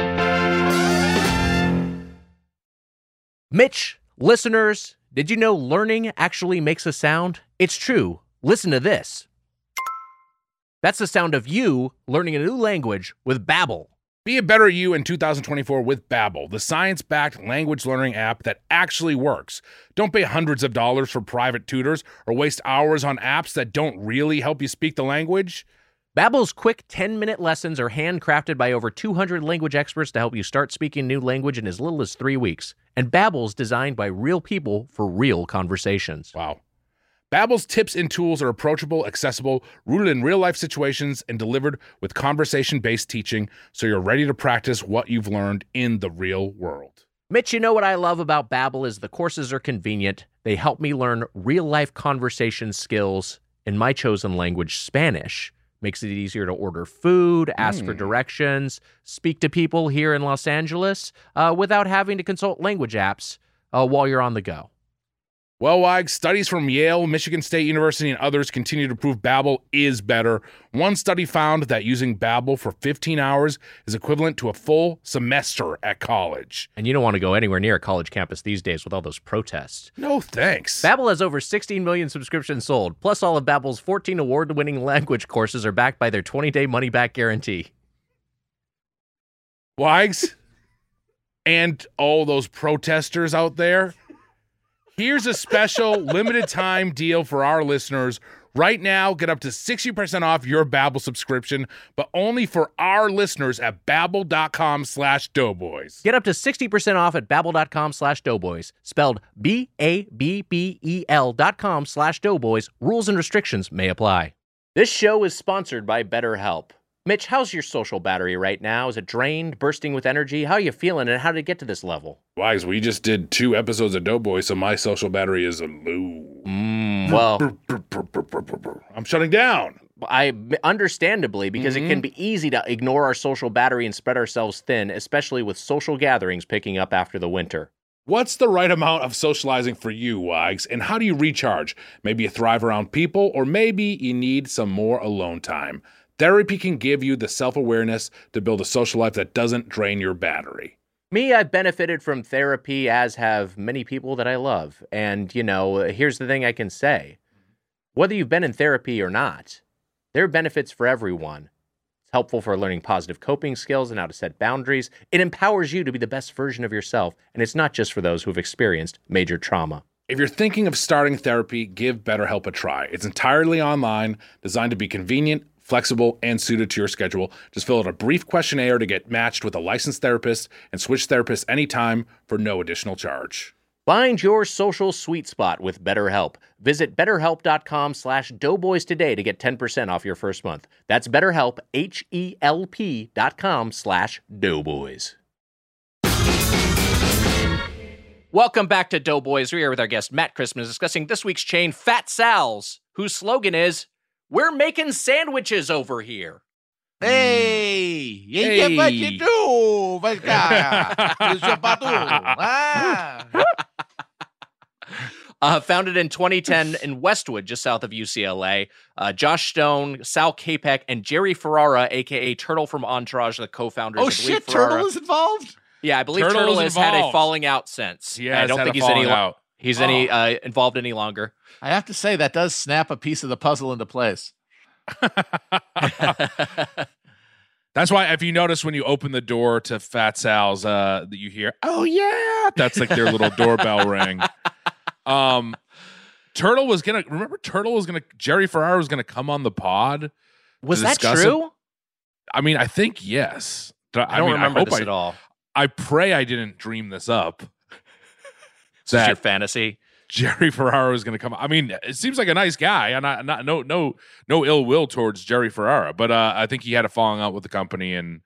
Mitch, listeners, did you know learning actually makes a sound? It's true. Listen to this. That's the sound of you learning a new language with Babbel. Be a better you in 2024 with Babbel, the science-backed language learning app that actually works. Don't pay hundreds of dollars for private tutors or waste hours on apps that don't really help you speak the language. Babbel's quick 10-minute lessons are handcrafted by over 200 language experts to help you start speaking a new language in as little as 3 weeks. And Babbel's designed by real people for real conversations. Wow. Babbel's tips and tools are approachable, accessible, rooted in real-life situations, and delivered with conversation-based teaching so you're ready to practice what you've learned in the real world. Mitch, you know what I love about Babbel is the courses are convenient. They help me learn real-life conversation skills in my chosen language, Spanish. Makes it easier to order food, ask for directions, speak to people here in Los Angeles without having to consult language apps while you're on the go. Well, Wags, studies from Yale, Michigan State University, and others continue to prove Babbel is better. One study found that using Babbel for 15 hours is equivalent to a full semester at college. And you don't want to go anywhere near a college campus these days with all those protests. No thanks. Babbel has over 16 million subscriptions sold. Plus, all of Babbel's 14 award-winning language courses are backed by their 20-day money-back guarantee. Wags, and all those protesters out there, here's a special limited time deal for our listeners. Right now, get up to 60% off your Babbel subscription, but only for our listeners at babbel.com/doughboys. Get up to 60% off at babbel.com/doughboys. Spelled BABBEL.com/doughboys. Rules and restrictions may apply. This show is sponsored by BetterHelp. Mitch, how's your social battery right now? Is it drained, bursting with energy? How are you feeling, and how did it get to this level? Wise, we just did 2 episodes of Doughboys, so my social battery is low. Well, I'm shutting down. Understandably, because it can be easy to ignore our social battery and spread ourselves thin, especially with social gatherings picking up after the winter. What's the right amount of socializing for you, Wags? And how do you recharge? Maybe you thrive around people, or maybe you need some more alone time. Therapy can give you the self-awareness to build a social life that doesn't drain your battery. Me, I've benefited from therapy, as have many people that I love. And, here's the thing I can say. Whether you've been in therapy or not, there are benefits for everyone. It's helpful for learning positive coping skills and how to set boundaries. It empowers you to be the best version of yourself, and it's not just for those who've experienced major trauma. If you're thinking of starting therapy, give BetterHelp a try. It's entirely online, designed to be convenient, flexible, and suited to your schedule. Just fill out a brief questionnaire to get matched with a licensed therapist and switch therapists anytime for no additional charge. Find your social sweet spot with BetterHelp. Visit BetterHelp.com/doughboys today to get 10% off your first month. That's BetterHelp, HELP.com/doughboys. Welcome back to Doughboys. We're here with our guest, Matt Christmas, discussing this week's chain, Fat Sal's, whose slogan is, "We're making sandwiches over here." Hey, what you do? Founded in 2010 in Westwood, just south of UCLA. Josh Stone, Sal Capek, and Jerry Ferrara, a.k.a. Turtle from Entourage, the co-founders. Oh, shit, Turtle is involved? Yeah, I believe Turtle has had a falling out since. Yeah, I don't think he's involved any longer. I have to say, that does snap a piece of the puzzle into place. That's why, if you notice, when you open the door to Fat Sal's, that you hear, "Oh yeah," that's like their little doorbell ring. Turtle was gonna Jerry Ferrara was gonna come on the pod. Was that true? I mean, I think yes. I don't remember this at all. I pray I didn't dream this up. Is this your fantasy? Jerry Ferrara is going to come. I mean, it seems like a nice guy, and no ill will towards Jerry Ferrara, but I think he had a falling out with the company, and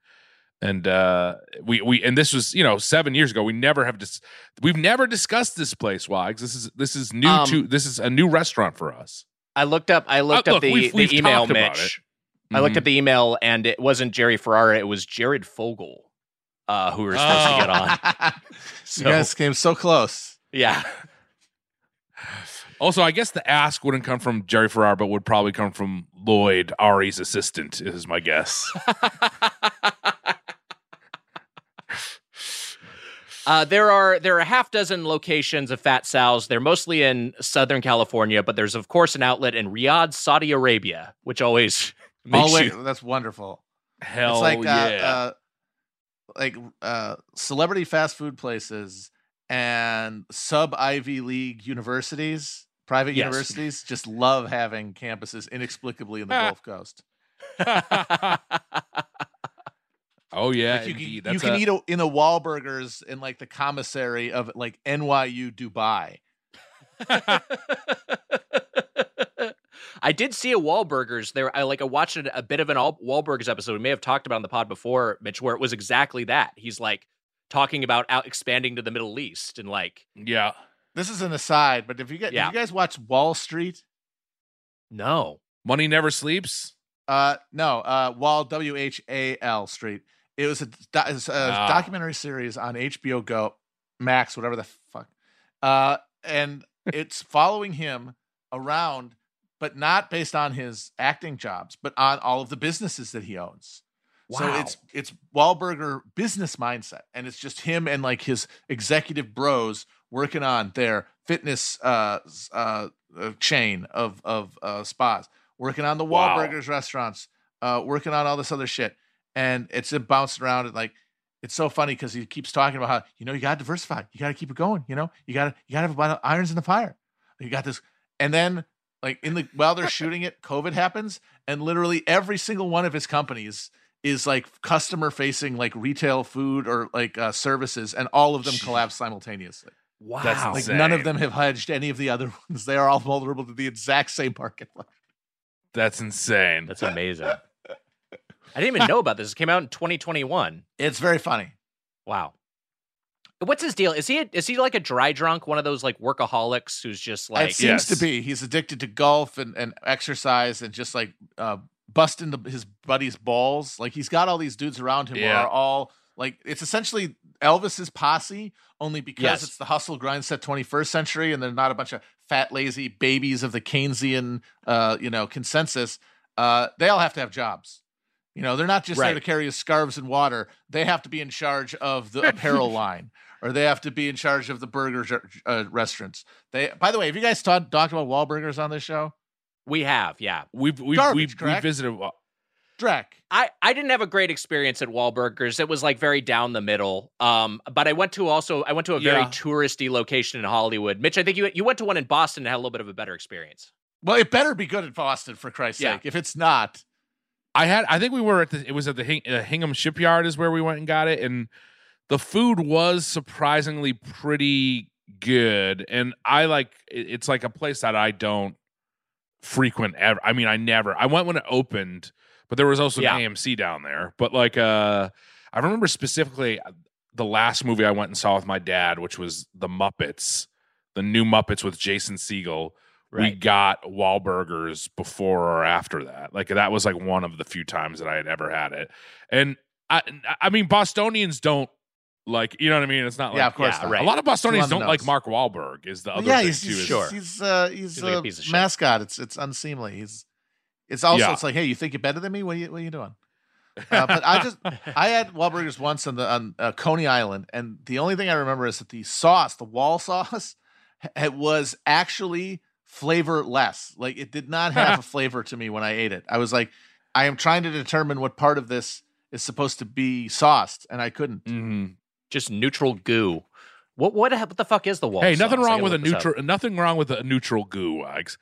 this was 7 years ago. We've never discussed this place, Wags. This is new this is a new restaurant for us. I looked up the email, Mitch. I looked up the email, and it wasn't Jerry Ferrara. It was Jared Fogle, who we were supposed to get on. So, you guys came so close. Yeah. Also, I guess the ask wouldn't come from Jerry Ferrara, but would probably come from Lloyd, Ari's assistant, is my guess. There are a half dozen locations of Fat Sal's. They're mostly in Southern California, but there's, of course, an outlet in Riyadh, Saudi Arabia, which always makes you... That's wonderful. Hell it's like, yeah. Celebrity fast food places and sub-Ivy League universities, private universities, just love having campuses inexplicably in the Gulf Coast. Oh yeah, like you can eat in the Wahlburgers in like the commissary of like NYU Dubai. I did see a Wahlburgers there. I watched a bit of an Wahlburgers episode. We may have talked about on the pod before, Mitch, where it was exactly that. He's like talking about expanding to the Middle East and like, yeah. This is an aside, but did you guys watch Wall Street? No. Money Never Sleeps? No. Wall, WHAL Street. It was a documentary series on HBO Go, Max, whatever the fuck. And it's following him around, but not based on his acting jobs, but on all of the businesses that he owns. Wow. So it's Wahlburger business mindset, and it's just him and like his executive bros working on their fitness chain of spas, working on the Wahlburgers restaurants, working on all this other shit. And it's bouncing around and like it's so funny because he keeps talking about how, you got to diversify. You got to keep it going. You got to have a lot of irons in the fire. You got this. And then like while they're shooting it, COVID happens. And literally every single one of his companies is like customer facing, like retail food or like services. And all of them collapse simultaneously. Wow. That's Like insane. none of them have hedged any of the other ones. They are all vulnerable to the exact same market. That's insane. That's amazing. I didn't even know about this. It came out in 2021. It's very funny. Wow. What's his deal? Is he like a dry drunk, one of those like workaholics who's just like It seems to be. He's addicted to golf and exercise and just like busting his buddy's balls. Like he's got all these dudes around him who are all like, it's essentially Elvis's posse, only because it's the hustle grind set 21st century and they're not a bunch of fat, lazy babies of the Keynesian, consensus. They all have to have jobs. They're not just there to carry his scarves and water. They have to be in charge of the apparel line, or they have to be in charge of the burger restaurants. By the way, have you guys talked about Wahlburgers on this show? We have, yeah. We visited. Drek. I didn't have a great experience at Wahlburgers. It was like very down the middle. But I went to a very touristy location in Hollywood. Mitch, I think you went to one in Boston and had a little bit of a better experience. Well, it better be good in Boston, for Christ's sake. If it's not, I think we were it was at the Hingham Shipyard is where we went and got it, and the food was surprisingly pretty good. And it's like a place that I don't frequent ever. I mean, I went when it opened, but there was also an AMC down there. But like, I remember specifically the last movie I went and saw with my dad, which was The Muppets, the new Muppets with Jason Segel. We got Wahlburgers before or after that. Like that was like one of the few times that I had ever had it. And I mean, Bostonians don't like, you know what I mean? It's not like, of course, a lot of Bostonians don't like Mark Wahlberg is the other thing he's too. He's like a piece of shit. Mascot. It's unseemly. It's also it's like, hey, you think you're better than me? What are you doing? But I had Wahlburgers once on Coney Island, and the only thing I remember is that the sauce, the wall sauce, it was actually flavorless. Like it did not have a flavor to me when I ate it. I was like, I am trying to determine what part of this is supposed to be sauced, and I couldn't. Mm-hmm. Just neutral goo. What the fuck is the wall? Hey, sauce? nothing wrong with a neutral goo, Wags.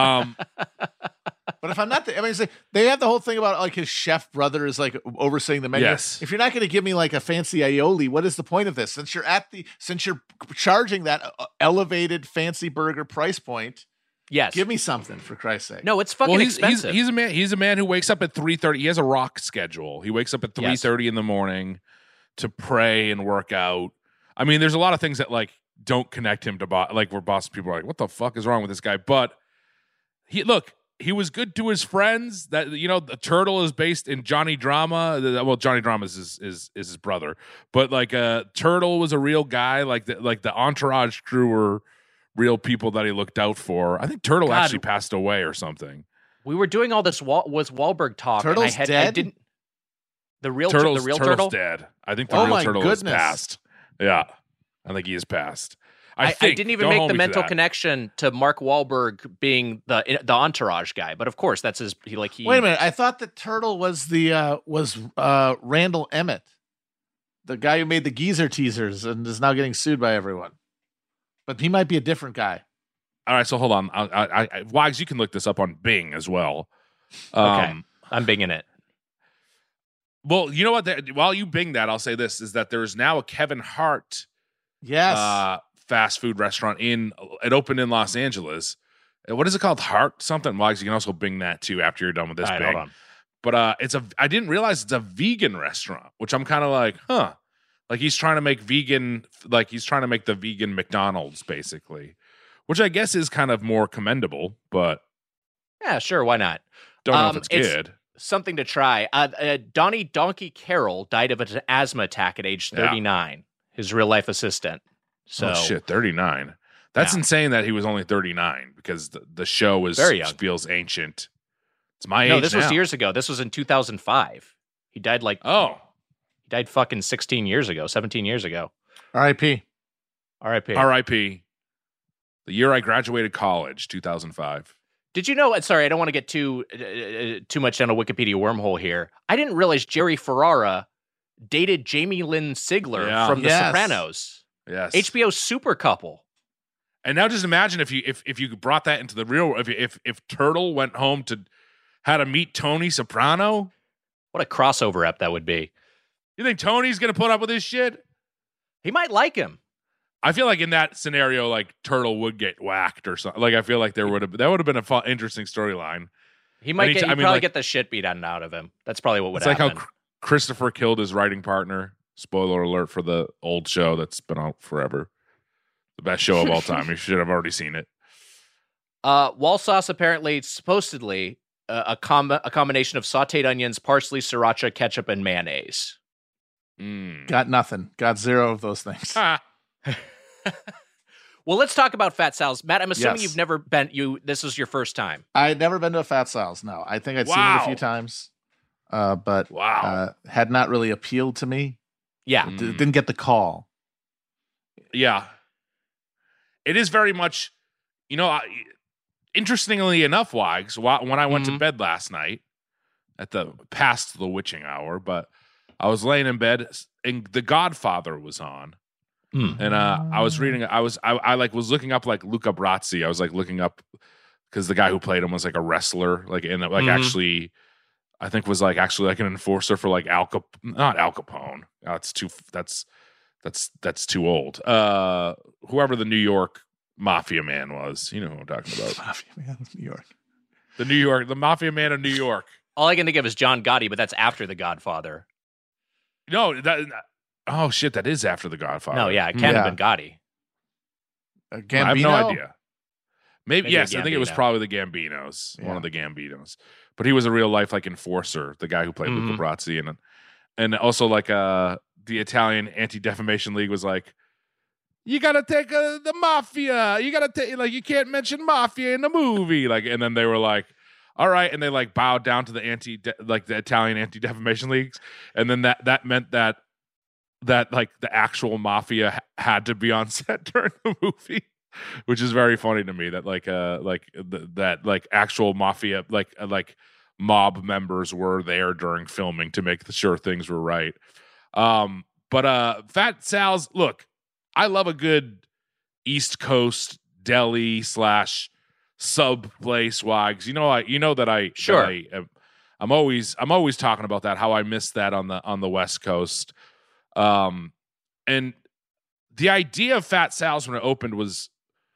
But if I'm not, they have the whole thing about like his chef brother is like overseeing the menu. Yes. If you're not going to give me like a fancy aioli, what is the point of this? Since you're charging that elevated fancy burger price point, give me something for Christ's sake. No, it's fucking expensive. He's a man who wakes up at 3:30. He has a rock schedule. He wakes up at 3:30 in the morning to pray and work out. I mean, there's a lot of things that like don't connect him to like where Boston people are like, what the fuck is wrong with this guy? But he was good to his friends. That the Turtle is based in Johnny Drama. Well, Johnny Drama is his brother, but like Turtle was a real guy. Like the Entourage crew were real people that he looked out for. I think Turtle actually passed away or something. We were doing all this was Wahlberg talk. Turtle's and dead. The real Turtle's turtle dead. I think the real turtle is passed. Yeah, I think he is passed. I didn't even make the mental connection to Mark Wahlberg being the Entourage guy, but of course that's his. Wait a minute, I thought the Turtle was Randall Emmett, the guy who made the Geezer teasers and is now getting sued by everyone. But he might be a different guy. All right, so hold on, Wags, you can look this up on Bing as well. Okay, I'm binging it. Well, you know what? While you Bing that, I'll say this is that there is now a Kevin Hart. Yes. Fast food restaurant it opened in Los Angeles. What is it called? Hart something? Well, you can also Bing that too after you're done with this. Right, Bing. hold on. But I didn't realize it's a vegan restaurant, which I'm kind of like, huh? Like he's trying to make the vegan McDonald's basically, which I guess is kind of more commendable. But yeah, sure, why not? Don't know if it's good. Something to try. Donnie Donkey Carroll died of an asthma attack at age 39. His real life assistant. So, oh shit, 39. That's insane that he was only 39 because the show very young. Feels ancient. It's my age. No, this now. was years ago. This was in 2005. He died he died fucking 17 years ago. R.I.P. R.I.P. The year I graduated college, 2005. Did you know? Sorry, I don't want to get too much down a Wikipedia wormhole here. I didn't realize Jerry Ferrara dated Jamie Lynn Sigler Yeah. from The Yes. Sopranos. Yes. HBO super couple. And now just imagine if you brought that into the real world, if Turtle went home to how to meet Tony Soprano. What a crossover ep that would be. You think Tony's gonna put up with this shit? He might like him. I feel like in that scenario, like Turtle would get whacked or something. Like I feel like that would have been a fun, interesting storyline. He might Anytime- probably like- get the shit beat out of him. That's probably what would It's like happen. how Christopher killed his writing partner. Spoiler alert for the old show that's been out forever. The best show of all time. You should have already seen it. Wall sauce apparently, supposedly, a combination of sautéed onions, parsley, sriracha, ketchup, and mayonnaise. Got nothing. Got zero of those things. Ha. Well, let's talk about Fat Sal's. Matt, I'm assuming Yes. you've never been. This is your first time. I had never been to a Fat Sal's. No, I think I'd seen it Wow. a few times, but Wow. had not really appealed to me. Yeah. Didn't get the call. Yeah. It is very much, interestingly enough, Wags, when I went to bed last night at past the witching hour, but I was laying in bed and The Godfather was on. And I was reading. I was looking up like Luca Brasi. I was like looking up because the guy who played him was like a wrestler, like and like actually, I think was like actually like an enforcer for like not Al Capone. That's too old. Whoever the New York mafia man was, you know who I'm talking about. Mafia man of New York. The mafia man of New York. All I can think of is John Gotti, but that's after The Godfather. No, oh shit, that is after The Godfather. No, yeah, it can't have been Gotti. Gambino? I have no idea. Maybe yes, I think it was Gambino. probably the Gambinos, one Yeah. of the Gambinos. But he was a real life like enforcer, the guy who played Luca Brasi, and also like the Italian Anti-Defamation League was like, you gotta take the mafia, you gotta take like you can't mention mafia in the movie, like, and then they were like, all right, and they like bowed down to the Italian Anti-Defamation Leagues, and then that meant that like the actual mafia had to be on set during the movie, which is very funny to me that that actual mafia like mob members were there during filming to make sure things were right. But Fat Sal's, look, I love a good East Coast deli / sub place, Wags. I'm always talking about that, how I missed that on the West Coast. And the idea of Fat Sal's when it opened was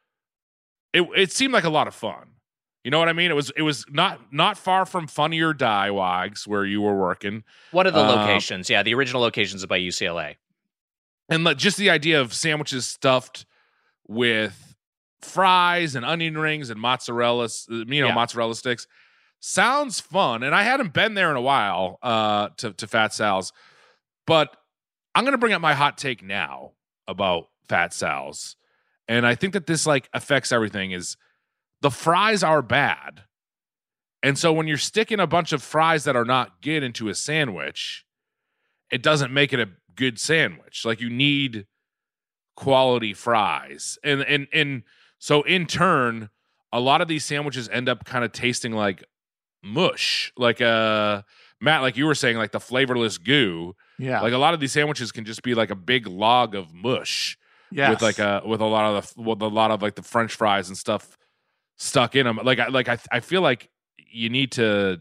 it seemed like a lot of fun. You know what I mean? It was not far from Funny or Die, Wags, where you were working. One of the locations, yeah, the original locations is by UCLA. And just the idea of sandwiches stuffed with fries and onion rings and mozzarella sticks sounds fun. And I hadn't been there in a while to Fat Sal's, but I'm going to bring up my hot take now about Fat Sal's. And I think that this like affects everything is the fries are bad. And so when you're sticking a bunch of fries that are not good into a sandwich, it doesn't make it a good sandwich. Like you need quality fries. And so in turn, a lot of these sandwiches end up kind of tasting like mush. Like Matt, like you were saying, like the flavorless goo. Yeah. Like a lot of these sandwiches can just be like a big log of mush. Yes. With a lot of like the French fries and stuff stuck in them. I feel like you need to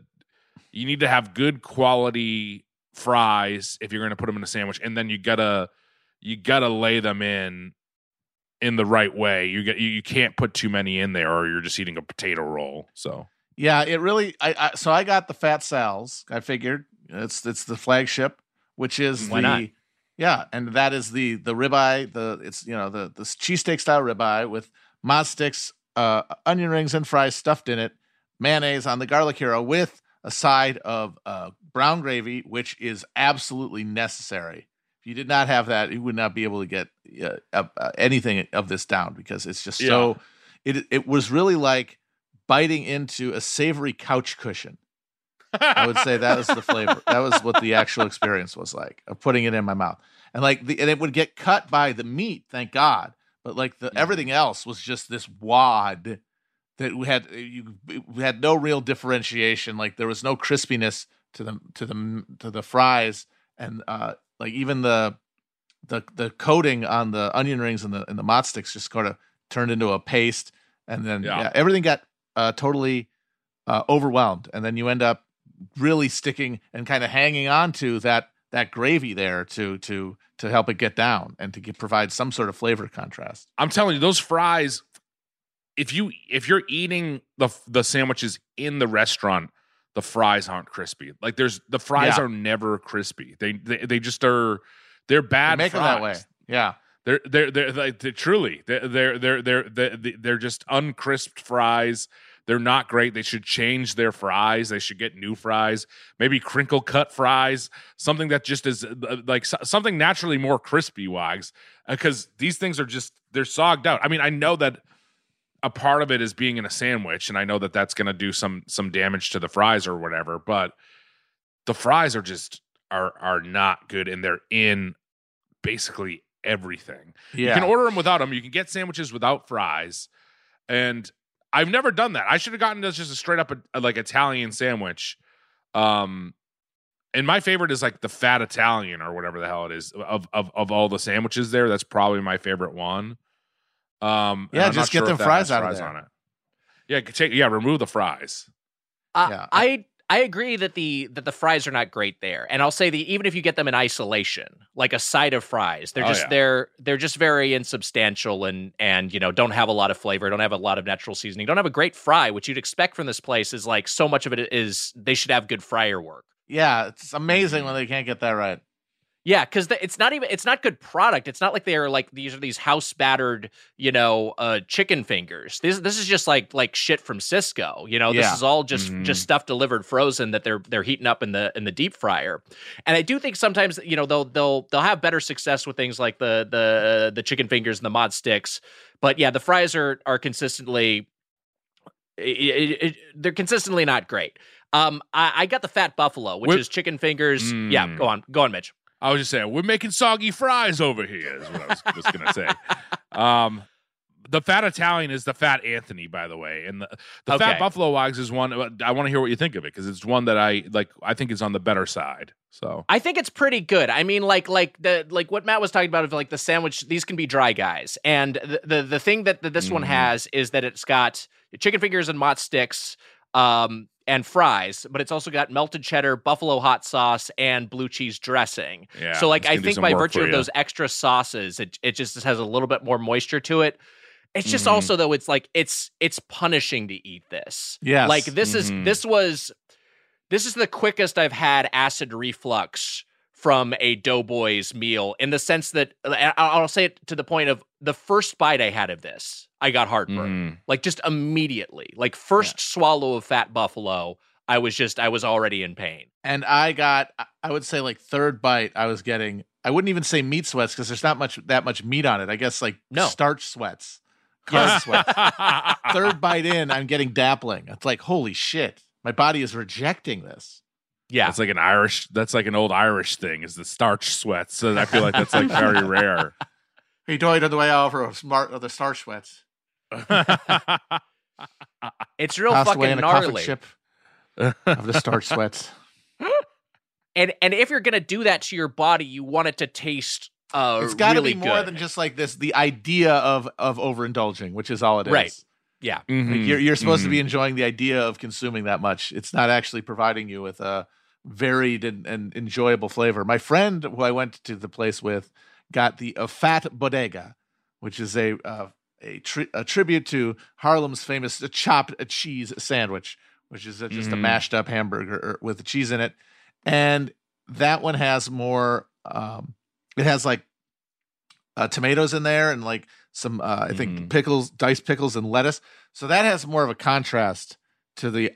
have good quality fries if you're going to put them in a sandwich, and then you gotta lay them in the right way. You can't put too many in there, or you're just eating a potato roll. So yeah, it really. I got the Fat Sal's. I figured it's the flagship, which is Why not? Yeah, and that is the ribeye. The cheesesteak style ribeye with moz sticks, onion rings, and fries stuffed in it, mayonnaise on the garlic hero with a side of brown gravy, which is absolutely necessary. If you did not have that, you would not be able to get anything of this down because it's just so. It was really like biting into a savory couch cushion. I would say that was the flavor. That was what the actual experience was like of putting it in my mouth, and and it would get cut by the meat, thank God. But like everything else was just this wad that we had no real differentiation. Like there was no crispiness to the fries, and like even the coating on the onion rings and the mott sticks just kind of turned into a paste, and then everything got totally overwhelmed, and then you end up really sticking and kind of hanging on to that gravy there to help it get down and to provide some sort of flavor contrast. I'm telling you, those fries, if you're eating the sandwiches in the restaurant, the fries aren't crispy. Like the fries are never crispy. They just are. They're bad. They make fries. them that way. Yeah. They're just uncrisp fries. They're not great. They should change their fries. They should get new fries, maybe crinkle cut fries, something that just is like something naturally more crispy, Wags, because these things are they're sogged out. I mean, I know that a part of it is being in a sandwich, and I know that that's going to do some damage to the fries or whatever, but the fries are not good, and they're in basically everything. Yeah. You can order them without them. You can get sandwiches without fries, and I've never done that. I should have gotten just a straight up like Italian sandwich. And my favorite is like the fat Italian or whatever the hell it is of all the sandwiches there. That's probably my favorite one. Just get them fries out of there. On it. Yeah, remove the fries. I agree that the fries are not great there, and I'll say even if you get them in isolation, like a side of fries, they're just very insubstantial and don't have a lot of flavor, don't have a lot of natural seasoning, don't have a great fry, which you'd expect from this place. Is like so much of it is they should have good fryer work. Yeah, it's amazing when they can't get that right. Yeah, because it's not good product. It's not like they're like these house battered, chicken fingers. This is just like shit from Cisco. This is all just stuff delivered frozen that they're heating up in the deep fryer. And I do think sometimes they'll have better success with things like the chicken fingers and the mod sticks. But yeah, the fries are consistently they're consistently not great. I got the Fat Buffalo, which is chicken fingers. Yeah, go on, Mitch. I was just saying, we're making soggy fries over here, is what I was going to say. The Fat Italian is the Fat Anthony, by the way. And the Fat Buffalo Wags is one, I want to hear what you think of it, because it's one that I think is on the better side. So I think it's pretty good. I mean, like what Matt was talking about of like the sandwich, these can be dry guys. And the thing that this one has is that it's got chicken fingers and mott sticks, and fries, but it's also got melted cheddar, buffalo hot sauce, and blue cheese dressing. Yeah, so I think by virtue of those extra sauces, it just has a little bit more moisture to it. It's just also though, it's like it's punishing to eat this. Yes. Like this is the quickest I've had acid reflux from a Doughboys meal, in the sense that I'll say it to the point of the first bite I had of this, I got heartburn. Like just immediately. Like first swallow of Fat Buffalo, I was already in pain. And I would say like third bite, I wouldn't even say meat sweats, because there's not that much meat on it. I guess like starch sweats, carb sweats. Third bite in, I'm getting dappling. It's like, holy shit, my body is rejecting this. Yeah, it's like an old Irish thing, is the starch sweats. So I feel like that's like very rare. He died on the way over of the starch sweats. It's real fucking gnarly. Ship of the starch sweats. And if you're gonna do that to your body, you want it to taste it's got to really be more good. than just like this. The idea of overindulging, which is all it is. Right. Yeah. Like you're supposed to be enjoying the idea of consuming that much. It's not actually providing you with a varied and enjoyable flavor. My friend who I went to the place with got the Fat Bodega, which is a tribute to Harlem's famous chopped cheese sandwich, which is just a mashed up hamburger with the cheese in it. And that one has more, it has like tomatoes in there and like some, I think pickles, diced pickles and lettuce. So that has more of a contrast to the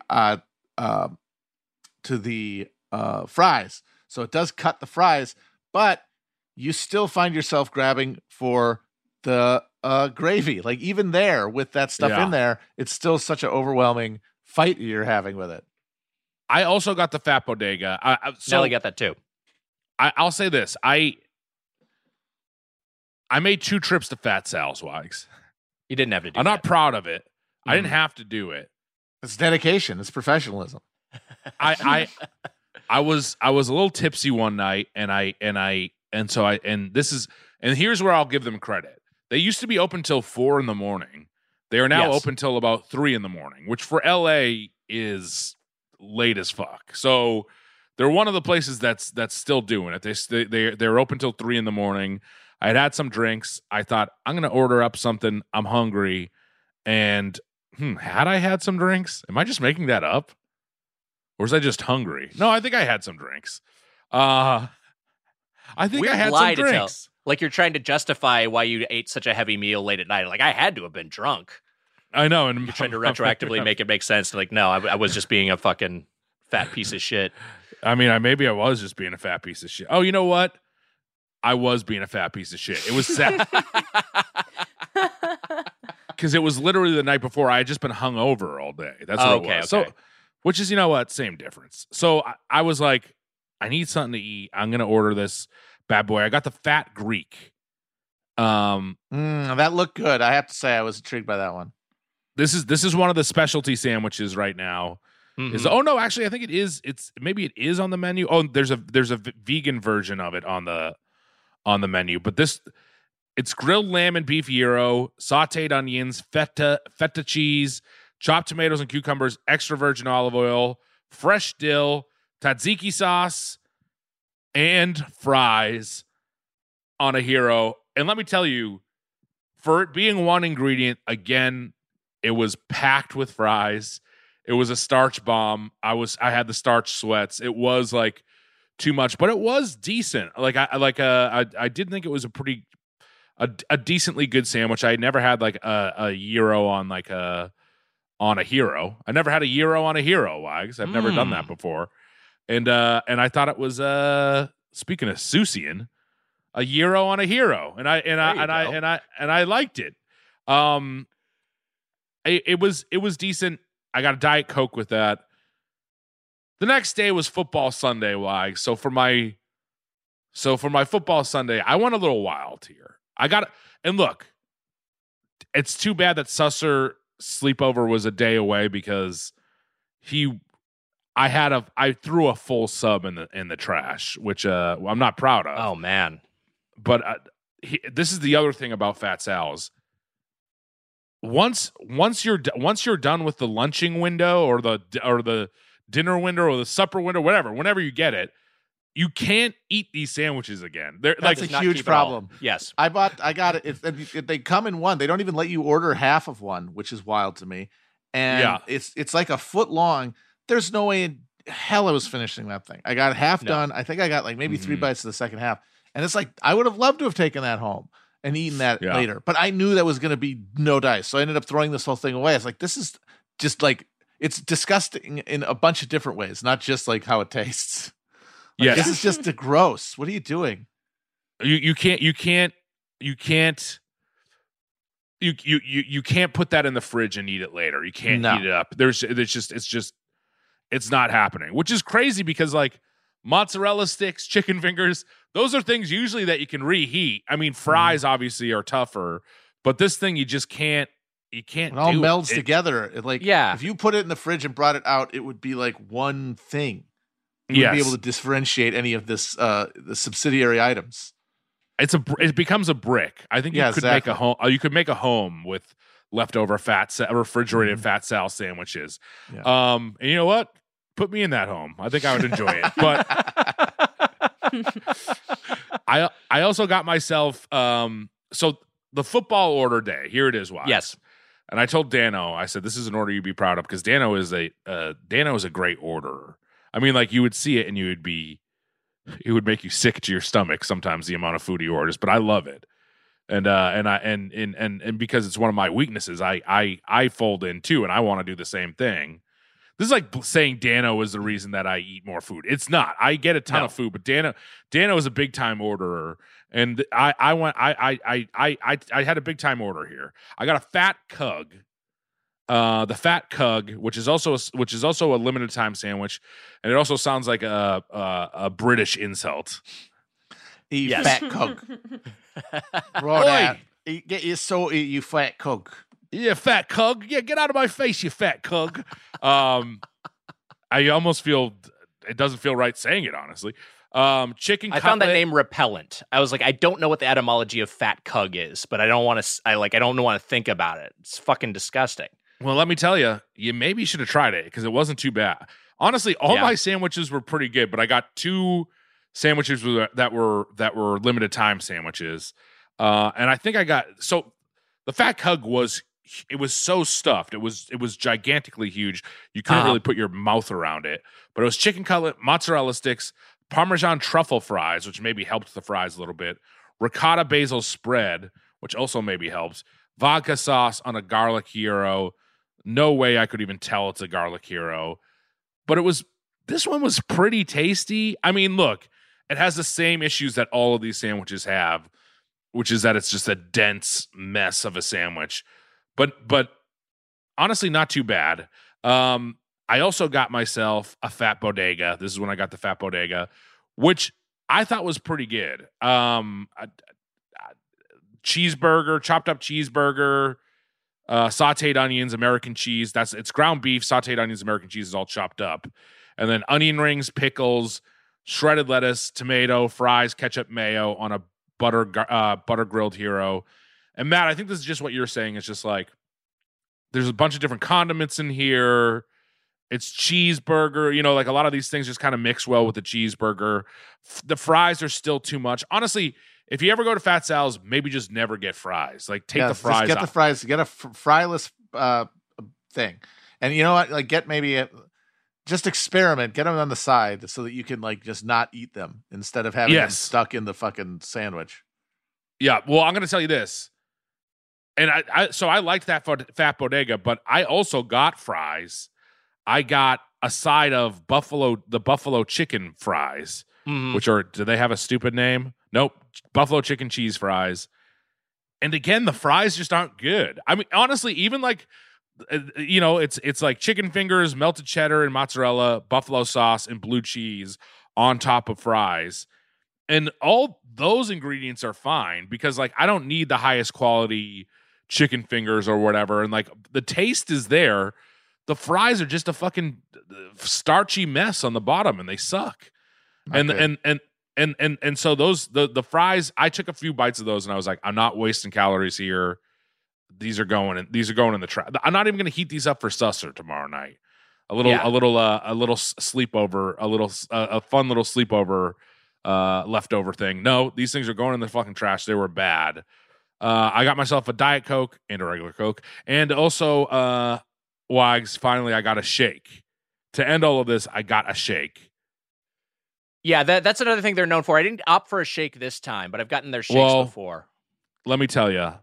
fries. So it does cut the fries, but you still find yourself grabbing for the gravy. Like even there with that stuff in there, it's still such an overwhelming fight you're having with it. I also got the Fat Bodega. Nelly got that too. I'll say this. I made 2 trips to Fat Sal's, Wags. You didn't have to do I'm that. not proud of it. I didn't have to do it. It's dedication. It's professionalism. I I was a little tipsy one night, and here's where I'll give them credit. They used to be open till 4 a.m. They are now open till about 3 a.m, which for LA is late as fuck. So they're one of the places that's still doing it. They're open till 3 a.m. I had some drinks. I thought, I'm gonna order up something. I'm hungry, and had I had some drinks? Am I just making that up? Or was I just hungry? No, I think I had some drinks. I think Weird I had lie some to drinks. tell. Like you're trying to justify why you ate such a heavy meal late at night. Like I had to have been drunk. I know. And You're trying to retroactively make it make sense. Like, no, I was just being a fucking fat piece of shit. I mean, maybe I was just being a fat piece of shit. Oh, you know what? I was being a fat piece of shit. It was sad. Because it was literally the night before. I had just been hungover all day. That's what it was. Okay. So, which is, you know what? Same difference. So I was like, I need something to eat. I'm going to order this bad boy. I got the Fat Greek. That looked good. I have to say, I was intrigued by that one. This is one of the specialty sandwiches right now. Mhm. Oh no, actually, I think it is. Maybe it is on the menu. Oh, there's a vegan version of it on the menu. But it's grilled lamb and beef gyro, sautéed onions, feta cheese, chopped tomatoes and cucumbers, extra virgin olive oil, fresh dill, tzatziki sauce, and fries on a gyro. And let me tell you, for it being one ingredient, again, it was packed with fries. It was a starch bomb. I had the starch sweats. It was like too much, but it was decent. Like I did think it was a decently good sandwich. I had never had like a gyro on a hero. I never had a gyro on a hero, Wags. I've never done that before. And I thought it was speaking of Susian, a gyro on a hero. And I liked it. It was decent. I got a Diet Coke with that. The next day was football Sunday, Wags. So for my football Sunday, I went a little wild here. And look, it's too bad that Susser sleepover was a day away because I threw a full sub in the trash, which I'm not proud of. Oh man. But this is the other thing about Fat Sal's. Once you're done with the lunching window or the dinner window or the supper window, whenever you get it, you can't eat these sandwiches again. They're That's like a huge problem. Yes. I got it. If they come in one, they don't even let you order half of one, which is wild to me. And it's like a foot long. There's no way in hell I was finishing that thing. I got half done. I think I got like maybe 3 bites of the second half. And it's like, I would have loved to have taken that home and eaten that later. But I knew that was going to be no dice. So I ended up throwing this whole thing away. It's like, this is just like, it's disgusting in a bunch of different ways, not just like how it tastes. Like, yes. This is just gross. What are you doing? You can't put that in the fridge and eat it later. You can't heat it up. It's not happening, which is crazy because like mozzarella sticks, chicken fingers, those are things usually that you can reheat. I mean, fries obviously are tougher, but this thing you just can't. It all melds together. If you put it in the fridge and brought it out, it would be like one thing. You wouldn't be able to differentiate any of this the subsidiary items. It becomes a brick. I think you could make a home. You could make a home with leftover refrigerated Fat Sal sandwiches. Yeah. And you know what? Put me in that home. I think I would enjoy it. But I also got myself so the football order day. Here it is. Why? Yes. And I told Dano, I said, this is an order you'd be proud of because Dano is a great orderer. I mean, like you would see it and it would make you sick to your stomach sometimes the amount of food he orders, but I love it. And because it's one of my weaknesses, I fold in too, and I want to do the same thing. This is like saying Dano is the reason that I eat more food. It's not. I get a ton of food, but Dano is a big time orderer, and I had a big time order here. I got a Fat Cug. The Fat Cug, which is also a limited time sandwich, and it also sounds like a British insult. You fat cug. Get your salt, you fat cug. Yeah, fat cug. Yeah, get out of my face, you fat cug. I almost feel it doesn't feel right saying it, honestly. Chicken I cutlet. found that name repellent. I was like, I don't know what the etymology of fat cug is, but I don't want to. I don't want to think about it. It's fucking disgusting. Well, let me tell you, you maybe should have tried it because it wasn't too bad. Honestly, all my sandwiches were pretty good, but I got 2 sandwiches that were limited time sandwiches, and I think I got the fat cug was so stuffed. It was gigantically huge. You couldn't really put your mouth around it. But it was chicken cutlet, mozzarella sticks, Parmesan truffle fries, which maybe helped the fries a little bit, ricotta basil spread, which also maybe helps, vodka sauce on a garlic hero. No way I could even tell it's a garlic hero. But this one was pretty tasty. I mean, look, it has the same issues that all of these sandwiches have, which is that it's just a dense mess of a sandwich. But honestly, not too bad. I also got myself a Fat Bodega. This is when I got the Fat Bodega, which I thought was pretty good. Cheeseburger, chopped up cheeseburger, sauteed onions, American cheese. It's ground beef, sauteed onions, American cheese is all chopped up. And then onion rings, pickles, shredded lettuce, tomato, fries, ketchup, mayo on a butter grilled hero. And Matt, I think this is just what you're saying. It's just like there's a bunch of different condiments in here. It's cheeseburger. You know, like a lot of these things just kind of mix well with the cheeseburger. The fries are still too much. Honestly, if you ever go to Fat Sal's, maybe just never get fries. Like take the fries just out. The fries. Get a fryless thing. And you know what? Like get just experiment. Get them on the side so that you can like just not eat them instead of having them stuck in the fucking sandwich. Yeah. Well, I'm going to tell you this. And I liked that Fat Bodega, but I also got fries. I got a side of the buffalo chicken fries, which do they have a stupid name? Nope. Buffalo chicken cheese fries. And again, the fries just aren't good. I mean, honestly, even like, it's like chicken fingers, melted cheddar and mozzarella, buffalo sauce and blue cheese on top of fries. And all those ingredients are fine because like, I don't need the highest quality chicken fingers or whatever. And like the taste is there. The fries are just a fucking starchy mess on the bottom and they suck. Okay. And so the fries, I took a few bites of those and I was like, I'm not wasting calories here. These are going in the trash. I'm not even going to heat these up for Susser tomorrow night. A little sleepover, a fun little sleepover leftover thing. No, these things are going in the fucking trash. They were bad. I got myself a Diet Coke and a regular Coke, and also Wags. Finally, I got a shake. To end all of this, I got a shake. Yeah, that's another thing they're known for. I didn't opt for a shake this time, but I've gotten their shakes before. Let me tell you,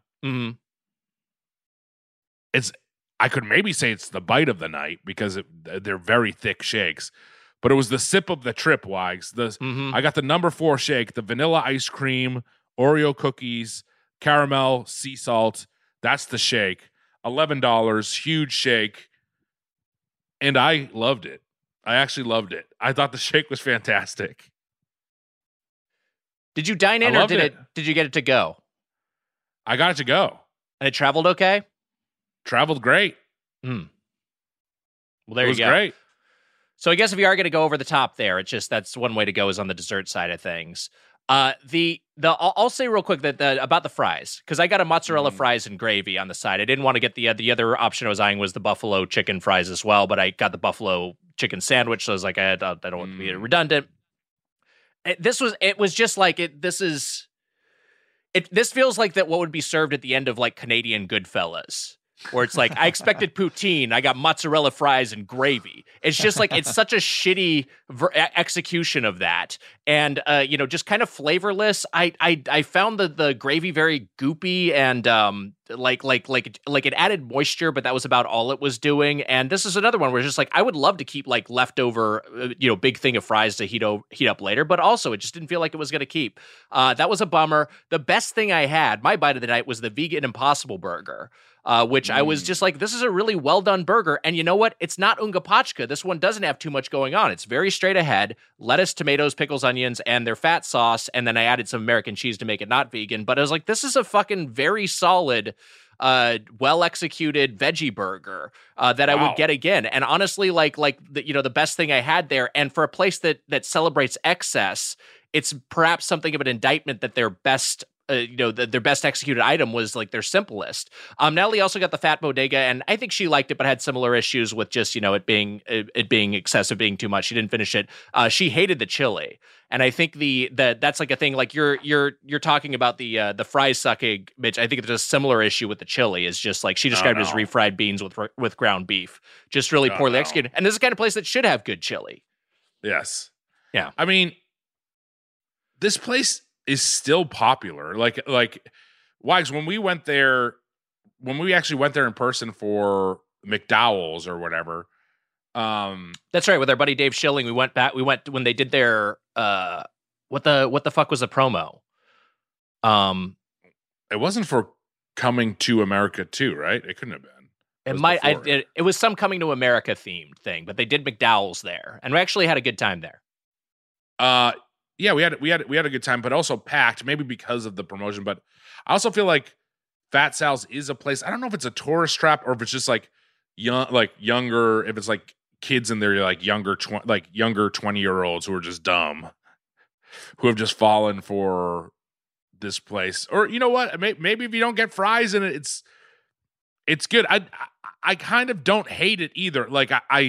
I could maybe say it's the bite of the night because they're very thick shakes, but it was the sip of the trip, Wags. I got the number 4 shake, the vanilla ice cream, Oreo cookies, caramel, sea salt. That's the shake. $11, huge shake. And I loved it. I actually loved it. I thought the shake was fantastic. Did you dine in or did you get it to go? I got it to go. And it traveled okay? Traveled great. Well, there you go. It was great. So I guess if you are going to go over the top there, it's just that's one way to go is on the dessert side of things. I'll say real quick that about the fries, because I got a mozzarella fries and gravy on the side. I didn't want to get the other option I was eyeing was the buffalo chicken fries as well, but I got the buffalo chicken sandwich, so I was like, I don't want to be redundant. This feels like that what would be served at the end of like Canadian Goodfellas. Where it's like, I expected poutine, I got mozzarella fries and gravy. It's just like, it's such a shitty execution of that. And, just kind of flavorless. I found the gravy very goopy and like it added moisture, but that was about all it was doing. And this is another one where it's just like, I would love to keep like leftover, big thing of fries to heat up later, but also it just didn't feel like it was going to keep. That was a bummer. The best thing I had, my bite of the night, was the vegan Impossible Burger. which I was just like, this is a really well done burger. And you know what? It's not Ungapachka. This one doesn't have too much going on. It's very straight ahead: lettuce, tomatoes, pickles, onions, and their fat sauce. And then I added some American cheese to make it not vegan. But I was like, this is a fucking very solid, well executed veggie burger that I would get again. And honestly, like the best thing I had there, and for a place that celebrates excess, it's perhaps something of an indictment that their best their best executed item was like their simplest. Natalie also got the Fat Bodega, and I think she liked it, but had similar issues with just it being excessive, being too much. She didn't finish it. She hated the chili, and I think that's like a thing. Like you're talking about the fries sucking, Mitch. I think there's a similar issue with the chili. Is just like she described it as refried beans with ground beef, just really poorly executed. And this is the kind of place that should have good chili. Yes. Yeah. I mean, this place is still popular. Like Wags, when we actually went there in person for McDowell's or whatever. That's right, with our buddy Dave Schilling. We went when they did their what the fuck was the promo? It wasn't for Coming to America too, right? It couldn't have been. It was some Coming to America themed thing, but they did McDowell's there, and we actually had a good time there. Yeah, we had a good time, but also packed, maybe because of the promotion. But I also feel like Fat Sal's is a place. I don't know if it's a tourist trap or if it's just like younger. If it's like kids in there, like younger 20-year-olds who are just dumb, who have just fallen for this place. Or you know what? Maybe if you don't get fries in it, it's good. I kind of don't hate it either. Like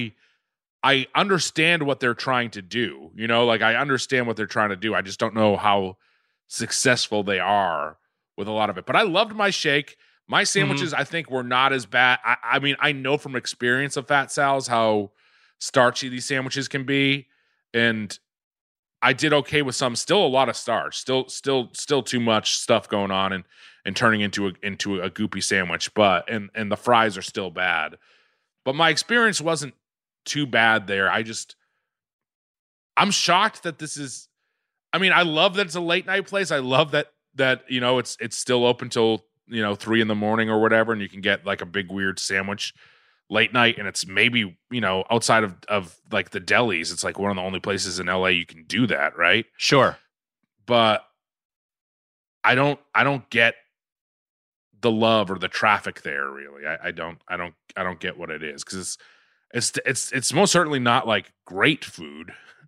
I understand what they're trying to do, like I understand what they're trying to do. I just don't know how successful they are with a lot of it. But I loved my shake. My sandwiches, I think, were not as bad. I mean, I know from experience of Fat Sal's how starchy these sandwiches can be. And I did okay with some. Still a lot of starch. Still too much stuff going on and turning into a goopy sandwich. But and the fries are still bad. But my experience wasn't too bad there. I'm shocked that this is. I mean, I love that it's a late night place. I love that it's still open till 3 a.m. or whatever, and you can get like a big weird sandwich late night, and it's maybe outside of like the delis, it's like one of the only places in LA you can do that, right? Sure, but I don't get the love or the traffic there. Really, I don't get what it is, because it's most certainly not like great food.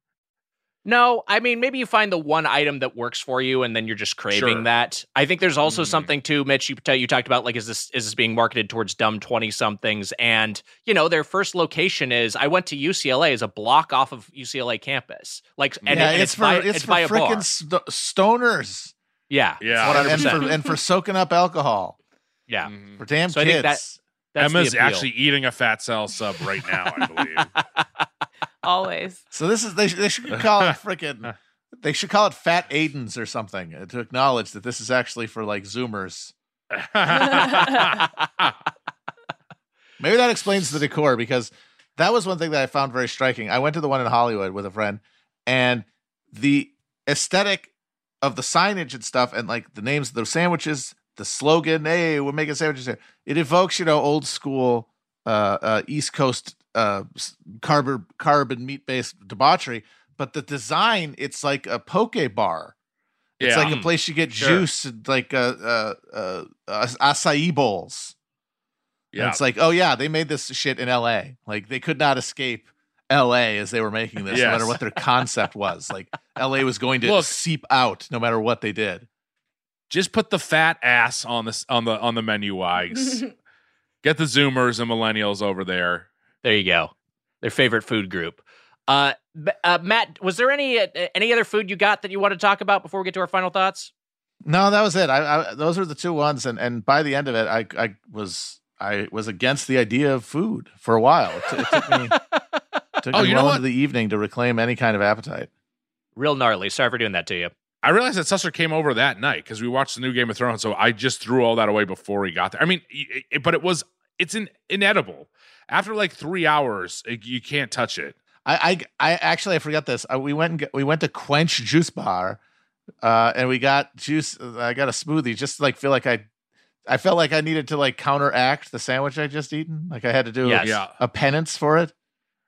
No, I mean, maybe you find the one item that works for you, and then you're just craving that. I think there's also something too, Mitch. You talked about like, is this being marketed towards dumb 20-somethings? And their first location is, I went to UCLA, is a block off of UCLA campus. Like, and it's for freaking stoners. Yeah, 100%. And for soaking up alcohol. Yeah, for damn so kids. I think that's Emma's actually eating a Fat Sal sub right now, I believe. Always. So this is they should call it freaking. They should call it Fat Aiden's or something to acknowledge that this is actually for like Zoomers. Maybe that explains the decor, because that was one thing that I found very striking. I went to the one in Hollywood with a friend, and the aesthetic of the signage and stuff, and like the names of the sandwiches, the slogan, "Hey, we're making sandwiches here." It evokes, old school East Coast carb and meat based debauchery. But the design, it's like a poke bar. It's like a place you get juice, and like acai bowls. Yeah, and it's like, oh yeah, they made this shit in L.A. Like they could not escape L.A. as they were making this, no matter what their concept was. Like L.A. was going to seep out no matter what they did. Just put the fat ass on the menu, Wags. Get the Zoomers and millennials over there. There you go. Their favorite food group. Matt, was there any other food you got that you want to talk about before we get to our final thoughts? No, that was it. Those were the two ones, and by the end of it, I was against the idea of food for a while. It took me well into the evening to reclaim any kind of appetite. Real gnarly. Sorry for doing that to you. I realized that Susser came over that night because we watched the new Game of Thrones, so I just threw all that away before he got there. I mean, but it's inedible. After like 3 hours, you can't touch it. I actually, I forgot this. We went to Quench Juice Bar, and we got juice. I got a smoothie just to like feel like I I felt like I needed to like counteract the sandwich I just eaten. Like I had to do Yes. Yeah. a penance for it.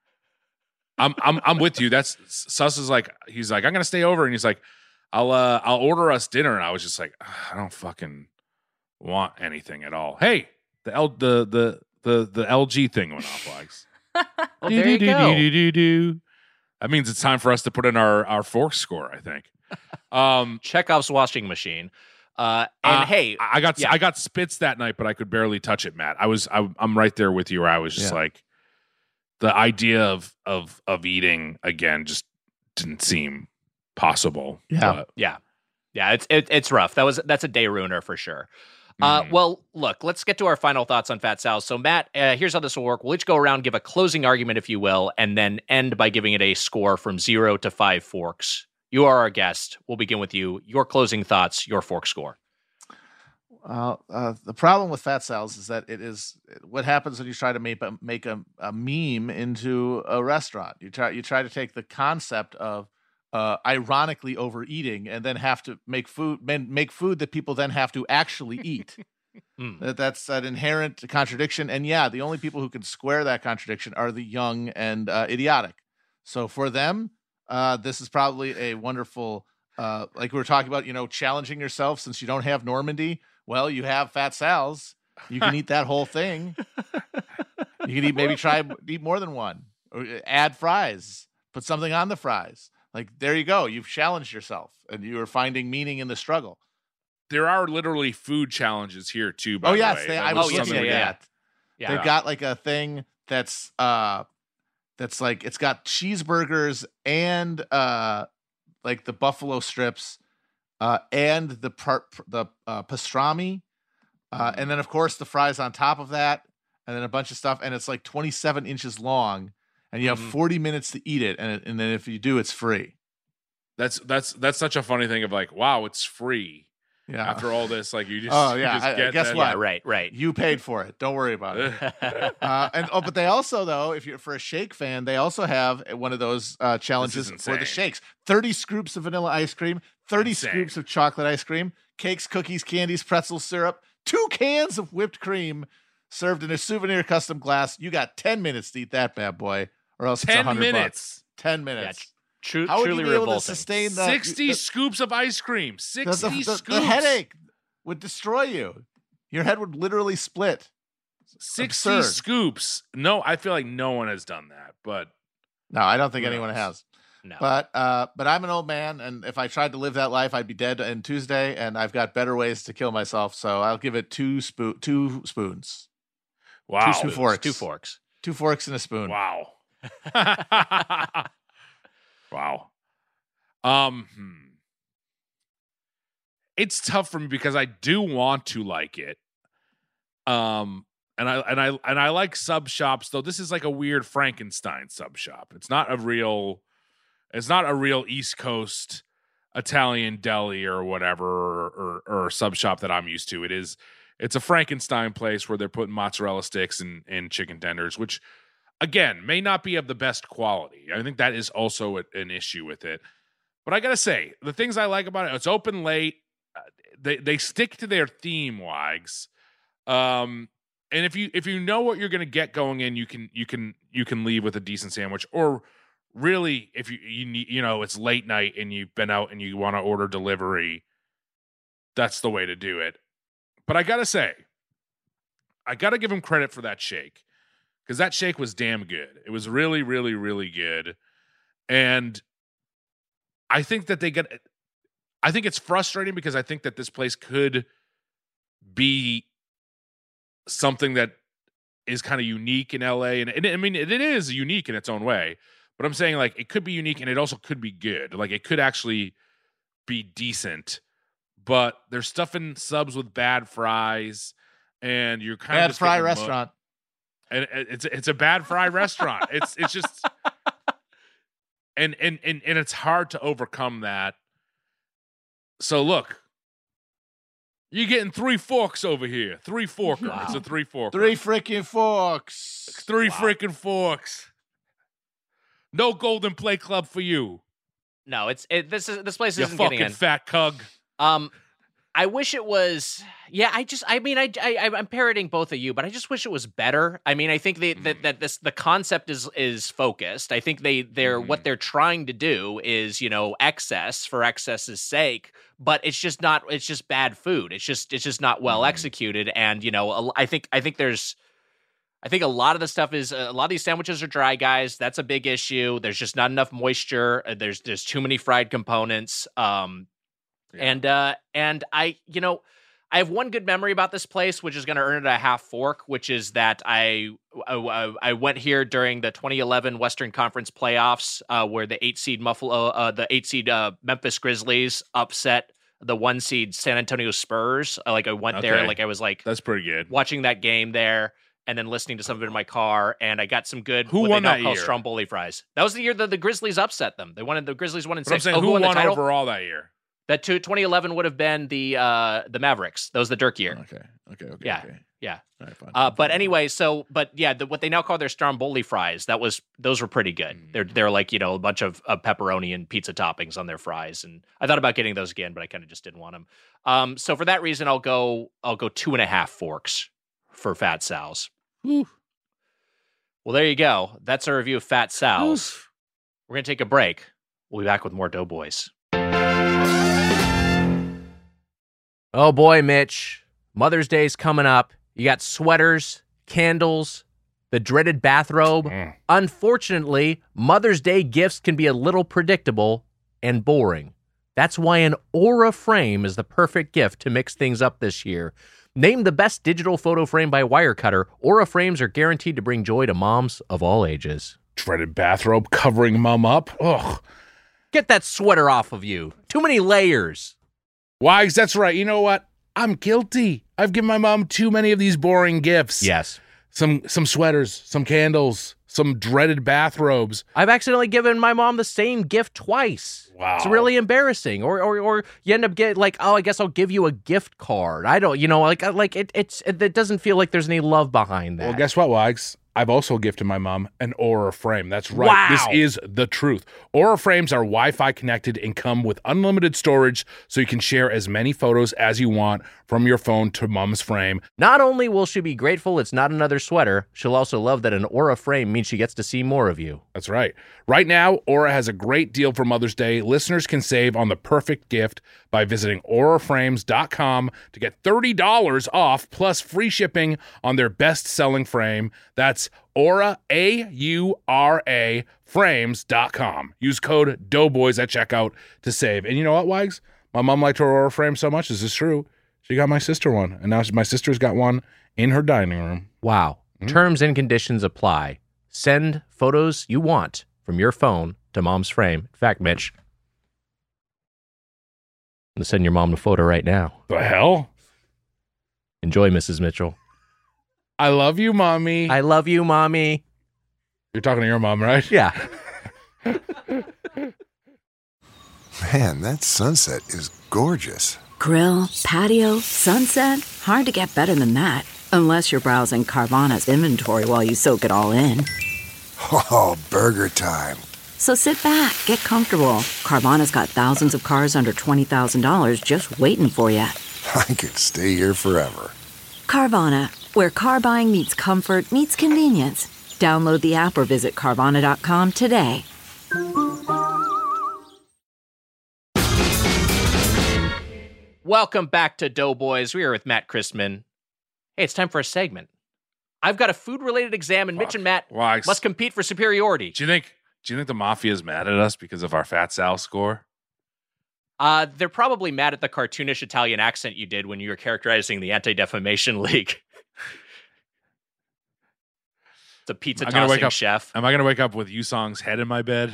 I'm with you. That's Sus is like, he's like, I'm gonna stay over, and he's like, I'll order us dinner, and I was just like, I don't fucking want anything at all. Hey, the LG thing went off, Wags. Well, there you go. That means it's time for us to put in our fork score, I think. Chekhov's washing machine. And hey, I got spits that night, but I could barely touch it, Matt. I'm right there with you, where I was just like, the idea of eating again just didn't seem possible. Yeah. Yeah, it's rough. That's a day ruiner for sure. Well, look, let's get to our final thoughts on Fat Sal's. So, Matt, here's how this will work. We'll each go around, give a closing argument, if you will, and then end by giving it a score from 0 to 5 forks. You are our guest. We'll begin with you. Your closing thoughts, your fork score. The problem with Fat Sal's is that it is what happens when you try to make a meme into a restaurant. You try to take the concept of ironically overeating and then have to make food that people then have to actually eat. That's an inherent contradiction. And yeah, the only people who can square that contradiction are the young and idiotic. So for them, this is probably a wonderful, like we were talking about, challenging yourself since you don't have Normandy. Well, you have Fat Sal's. You can eat that whole thing. You can eat more than one. Or add fries. Put something on the fries. Like, there you go. You've challenged yourself, and you are finding meaning in the struggle. There are literally food challenges here too. By the way. I was looking at that. Yeah. They've got like a thing that's like it's got cheeseburgers and like the buffalo strips. And the pastrami, and then of course the fries on top of that, and then a bunch of stuff, and it's like 27 inches long, and you have 40 minutes to eat it, and then if you do, it's free. That's such a funny thing of like, wow, it's free. Yeah. After all this, like you just guess what? Yeah, right. You paid for it. Don't worry about it. But they also, though, if you're for a shake fan, they also have one of those challenges for the shakes. 30 scoops of vanilla ice cream, 30 scoops of chocolate ice cream, cakes, cookies, candies, pretzels, syrup, 2 cans of whipped cream served in a souvenir custom glass. You got 10 minutes to eat that bad boy, or else it's 100 minutes. bucks. 10 minutes. Yeah, How would truly you be able revolting. to sustain 60 scoops of ice cream. 60 scoops. The headache would destroy you. Your head would literally split. 60 Absurd. scoops. No, I feel like no one has done that, but No, I don't think Who anyone knows? has. No. But I'm an old man, and if I tried to live that life, I'd be dead on Tuesday, and I've got better ways to kill myself. So I'll give it 2 spoons. wow. 2 forks. 2 forks. 2 forks and a spoon. Wow. Wow. It's tough for me because I do want to like it. And I like sub shops, though. This is like a weird Frankenstein sub shop. It's not a real East Coast Italian deli or whatever or sub shop that I'm used to. It's a Frankenstein place where they're putting mozzarella sticks and chicken tenders, which again may not be of the best quality. I think that is also an issue with it. But I gotta say, the things I like about it, it's open late. They stick to their theme, Wags. And if you know what you're gonna get going in, you can leave with a decent sandwich. Or really, if you need, it's late night and you've been out and you want to order delivery, that's the way to do it. But I gotta say, I gotta give him credit for that shake, because that shake was damn good. It was really, really, really good. And I think that I think it's frustrating because I think that this place could be something that is kind of unique in LA. And I mean, it is unique in its own way, but I'm saying like it could be unique and it also could be good. Like it could actually be decent, but they're stuffing subs with bad fries and you're kind of Bad fry restaurant. And it's a bad fry restaurant. It's just and it's hard to overcome that. So look, you're getting 3 forks over here. 3 forker. Wow. It's a 3 forker. 3 freaking forks. 3 freaking forks. No Golden Plate Club for you. No, this place You isn't getting fucking in. fat cug. I I wish it was. Yeah, I'm parroting both of you, but I just wish it was better. I mean, I think the concept is focused. I think what they're trying to do is, excess for excess's sake, but it's just not. It's just bad food. It's just not well executed. And I think a lot of the stuff is a lot of these sandwiches are dry, guys. That's a big issue. There's just not enough moisture. There's too many fried components. And I have one good memory about this place, which is going to earn it a half fork, which is that I went here during the 2011 Western Conference playoffs, where the 8-seed Memphis Grizzlies upset the 1-seed San Antonio Spurs. I went there, I was that's pretty good. Watching that game there. And then listening to some of it in my car, and I got some good. Who won that year? Stromboli fries. That was the year that the Grizzlies upset them. The Grizzlies won in 6. I'm saying, who won overall that year? That 2011 would have been the Mavericks. That was the Dirk year. Okay. Yeah. All right, fine. But anyway, what they now call their Stromboli fries. Those were pretty good. They're like a bunch of pepperoni and pizza toppings on their fries, and I thought about getting those again, but I kind of just didn't want them. So for that reason, I'll go 2.5 forks for Fat Sal's. Oof. Well, there you go. That's our review of Fat Sal's. Oof. We're going to take a break. We'll be back with more Doughboys. Oh boy, Mitch. Mother's Day's coming up. You got sweaters, candles, the dreaded bathrobe. Unfortunately, Mother's Day gifts can be a little predictable and boring. That's why an Aura frame is the perfect gift to mix things up this year. Named the best digital photo frame by Wirecutter, Aura frames are guaranteed to bring joy to moms of all ages. Dreaded bathrobe covering mom up. Ugh. Get that sweater off of you. Too many layers. Wags, that's right. You know what? I'm guilty. I've given my mom too many of these boring gifts. Yes. Some sweaters, some candles, some dreaded bathrobes. I've accidentally given my mom the same gift twice. Wow. It's really embarrassing. Or you end up getting I guess I'll give you a gift card. I don't, it doesn't feel like there's any love behind that. Well, guess what, Wags? I've also gifted my mom an Aura frame. That's right. Wow. This is the truth. Aura frames are Wi-Fi connected and come with unlimited storage, so you can share as many photos as you want from your phone to mom's frame. Not only will she be grateful it's not another sweater, she'll also love that an Aura frame means she gets to see more of you. That's right. Right now, Aura has a great deal for Mother's Day. Listeners can save on the perfect gift by visiting auraframes.com to get $30 off plus free shipping on their best-selling frame. That's Aura, A-U-R-A, frames.com. Use code Doughboys at checkout to save. And you know what, Wags? My mom liked her Aura frame so much. This is true. She got my sister one, and now my sister's got one in her dining room. Wow. Terms and conditions apply. Send photos you want from your phone to mom's frame. In fact, Mitch, I'm going to send your mom a photo right now. The hell? Enjoy, Mrs. Mitchell. I love you, Mommy. I love you, Mommy. You're talking to your mom, right? Yeah. Man, that sunset is gorgeous. Grill, patio, sunset. Hard to get better than that. Unless you're browsing Carvana's inventory while you soak it all in. Oh, burger time. So sit back, get comfortable. Carvana's got thousands of cars under $20,000 just waiting for you. I could stay here forever. Carvana, where car buying meets comfort, meets convenience. Download the app or visit Carvana.com today. Welcome back to Doughboys. We are with Matt Christman. Hey, it's time for a segment. I've got a food-related exam, and Mitch and Matt must compete for superiority. Do you think the mafia is mad at us because of our Fat Sal score? They're probably mad at the cartoonish Italian accent you did when you were characterizing the Anti-Defamation League. The pizza tossing chef. Am I going to wake up with Yusong's head in my bed?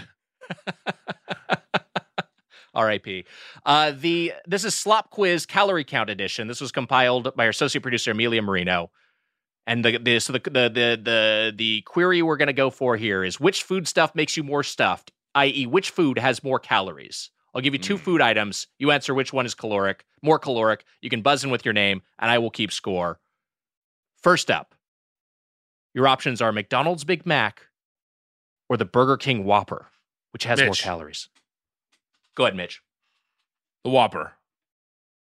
R.I.P. This is Slop Quiz Calorie Count Edition. This was compiled by our associate producer Amelia Marino. And the query we're going to go for here is which food stuff makes you more stuffed, i.e., which food has more calories? I'll give you two food items. You answer which one is more caloric. You can buzz in with your name, and I will keep score. First up, your options are McDonald's Big Mac or the Burger King Whopper, which has more calories. Go ahead, Mitch. The Whopper.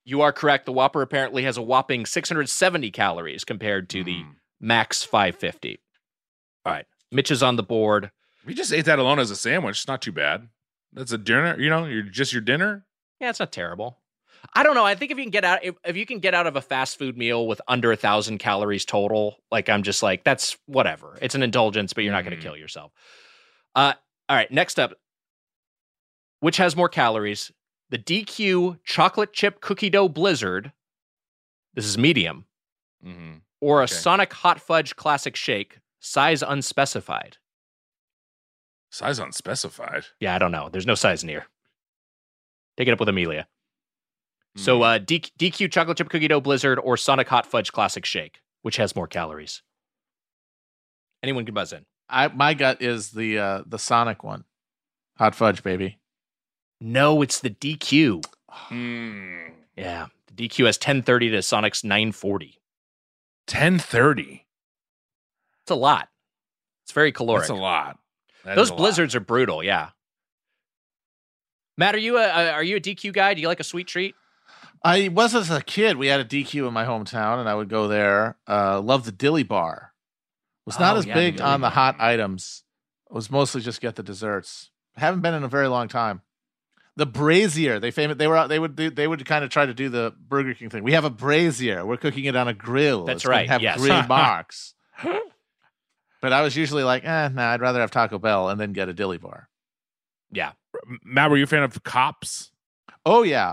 You are correct. The Whopper apparently has a whopping 670 calories compared to the max 550. All right. Mitch is on the board. We just ate that alone as a sandwich. It's not too bad. That's a dinner. You're just your dinner. Yeah, it's not terrible. I don't know. I think if you can get out, if you can get out of a fast food meal with under 1,000 calories total, like I'm just like, that's whatever. It's an indulgence, but you're not going to kill yourself. All right. Next up, which has more calories? The DQ chocolate chip cookie dough blizzard. This is medium. Or a Sonic hot fudge classic shake, size unspecified. Size unspecified? Yeah, I don't know. There's no size near. Take it up with Amelia. So DQ chocolate chip cookie dough blizzard or Sonic hot fudge classic shake, which has more calories. Anyone can buzz in. My gut is the Sonic one. Hot fudge, baby. No, it's the DQ. Yeah, the DQ has 1030 to Sonic's 940. 1030. It's a lot. It's very caloric. That's a lot. Those blizzards are brutal. Yeah. Matt, are you a DQ guy? Do you like a sweet treat? I was as a kid. We had a DQ in my hometown, and I would go there. Love the Dilly Bar. Was not as big on the hot items. It was mostly just get the desserts. Haven't been in a very long time. The brazier, they would kind of try to do the Burger King thing. We have a brazier. We're cooking it on a grill. That's right. Have yes. grill marks. But I was usually like, nah, I'd rather have Taco Bell and then get a Dilly Bar. Yeah. Matt, were you a fan of Cops? Oh yeah,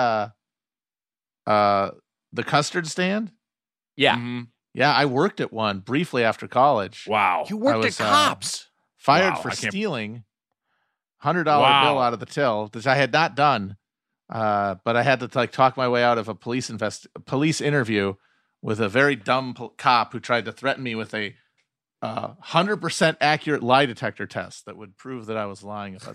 the custard stand. Yeah. Yeah, I worked at one briefly after college. Wow. You worked at Cops. Fired for stealing $100 bill out of the till, which I had not done. But I had to talk my way out of a police interview with a very dumb cop who tried to threaten me with a 100% accurate lie detector test that would prove that I was lying about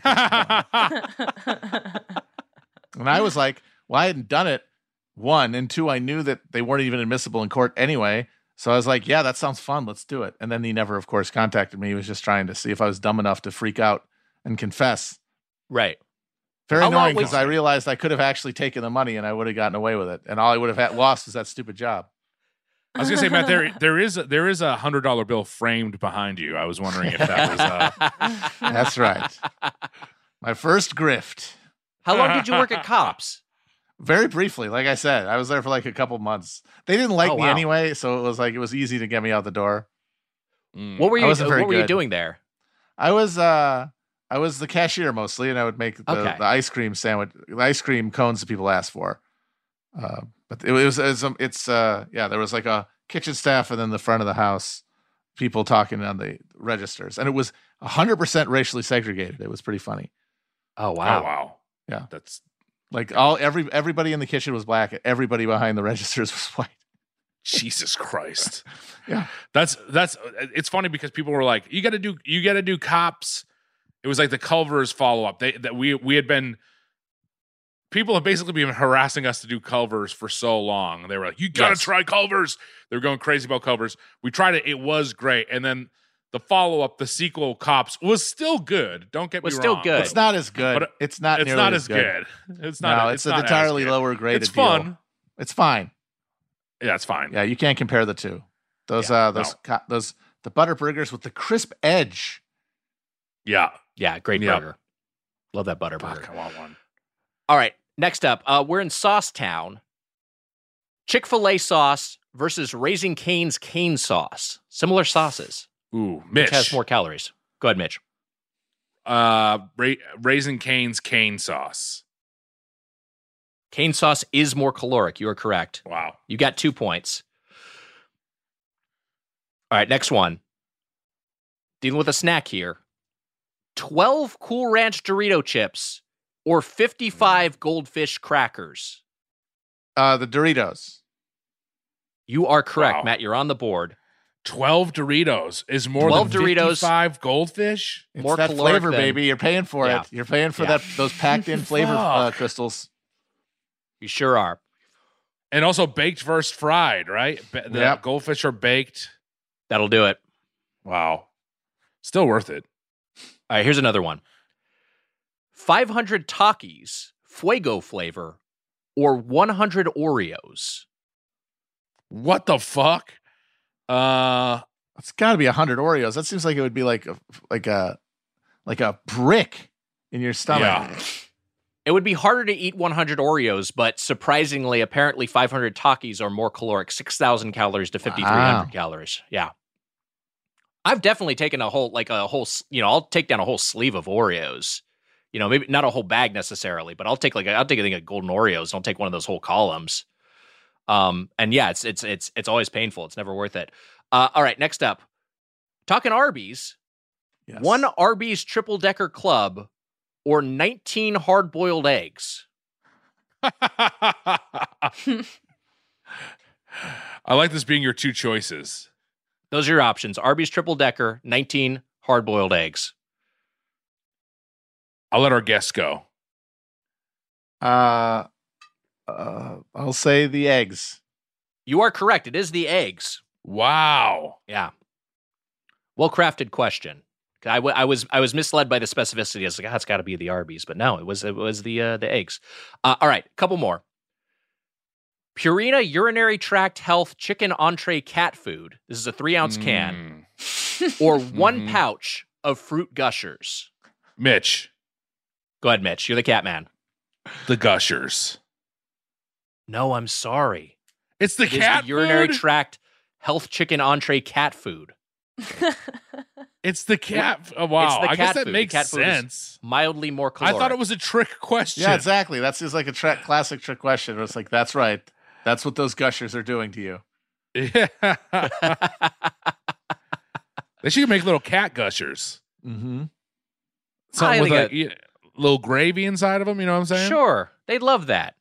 this. And I was like, well, I hadn't done it. 1 and 2, I knew that they weren't even admissible in court anyway. So I was like, yeah, that sounds fun. Let's do it. And then he never, of course, contacted me. He was just trying to see if I was dumb enough to freak out and confess. Right. Very annoying because I realized I could have actually taken the money and I would have gotten away with it. And all I would have lost is that stupid job. I was going to say, Matt, there is a $100 bill framed behind you. I was wondering if that was... That's right. My first grift. How long did you work at Cops? Very briefly. Like I said, I was there for like a couple months. They didn't like me anyway, so it was easy to get me out the door. What were you doing there? I was the cashier mostly, and I would make the ice cream sandwich, the ice cream cones that people ask for. But there was like a kitchen staff and then the front of the house, people talking on the registers, and it was 100% racially segregated. It was pretty funny. Oh wow! Oh wow! Yeah, that's like everybody in the kitchen was black. Everybody behind the registers was white. Jesus Christ! Yeah, that's it's funny because people were like, you got to do Cops. It was like the Culver's follow up. We had been. People have basically been harassing us to do Culver's for so long. They were like, you got to try Culver's. They were going crazy about Culver's. We tried it. It was great. And then the follow-up, the sequel, Cops, was still good. Don't get me wrong. Still good. It's not as good. But it's not as good. It's not. No, it's an entirely lower graded It's fun. Deal. It's fine. Yeah, it's fine. Yeah, you can't compare the two. Those the butter burgers with the crisp edge. Yeah. Yeah, great burger. Love that butter burger. I want one. All right. Next up, we're in Sauce Town. Chick-fil-A sauce versus Raising Cane's cane sauce. Similar sauces. Ooh, Mitch. Which has more calories. Go ahead, Mitch. Raising Cane's cane sauce. Cane sauce is more caloric. You are correct. Wow. You got 2 points. All right, next one. Dealing with a snack here. 12 Cool Ranch Dorito chips or 55 Goldfish crackers? The Doritos. You are correct, Matt. You're on the board. 12 Doritos is more than 55 Goldfish? It's more that flavor, baby. You're paying for it. You're paying for those packed-in flavor crystals. You sure are. And also baked versus fried, right? The Goldfish are baked. That'll do it. Wow. Still worth it. All right, here's another one. 500 Takis, Fuego flavor, or 100 Oreos? What the fuck? It's got to be 100 Oreos. That seems like it would be like a brick in your stomach. Yeah. It would be harder to eat 100 Oreos, but surprisingly, apparently 500 Takis are more caloric, 6,000 calories to 5,300 calories. Yeah. I've definitely taken I'll take down a whole sleeve of Oreos. Maybe not a whole bag necessarily, but I'll take a thing of golden Oreos and I'll take one of those whole columns. And yeah, it's always painful. It's never worth it. All right, next up. Talking Arby's. Yes. 1 Arby's triple decker club or 19 hard-boiled eggs. I like this being your 2 choices. Those are your options. Arby's triple decker, 19 hard-boiled eggs. I'll let our guests go. I'll say the eggs. You are correct. It is the eggs. Wow. Yeah. Well-crafted question. I was misled by the specificity. I was like, it's got to be the Arby's, but no, it was the eggs. All right, couple more. Purina Urinary Tract Health Chicken Entree Cat Food. This is a 3-ounce can, or 1 pouch of Fruit Gushers. Mitch. Go ahead, Mitch. You're the cat man. The Gushers. No, I'm sorry. It's the It is cat the Urinary food? Tract Health Chicken Entree Cat Food. It's the cat. Oh, wow. It's the I guess cat that food. makes The cat food is sense. mildly more caloric. I thought it was a trick question. Yeah, exactly. That seems like a classic trick question. Where it's like, that's right. That's what those gushers are doing to you. Yeah. They should make little cat gushers. Mm-hmm. Something I with think a little gravy inside of them. You know what I'm saying? Sure, they'd love that.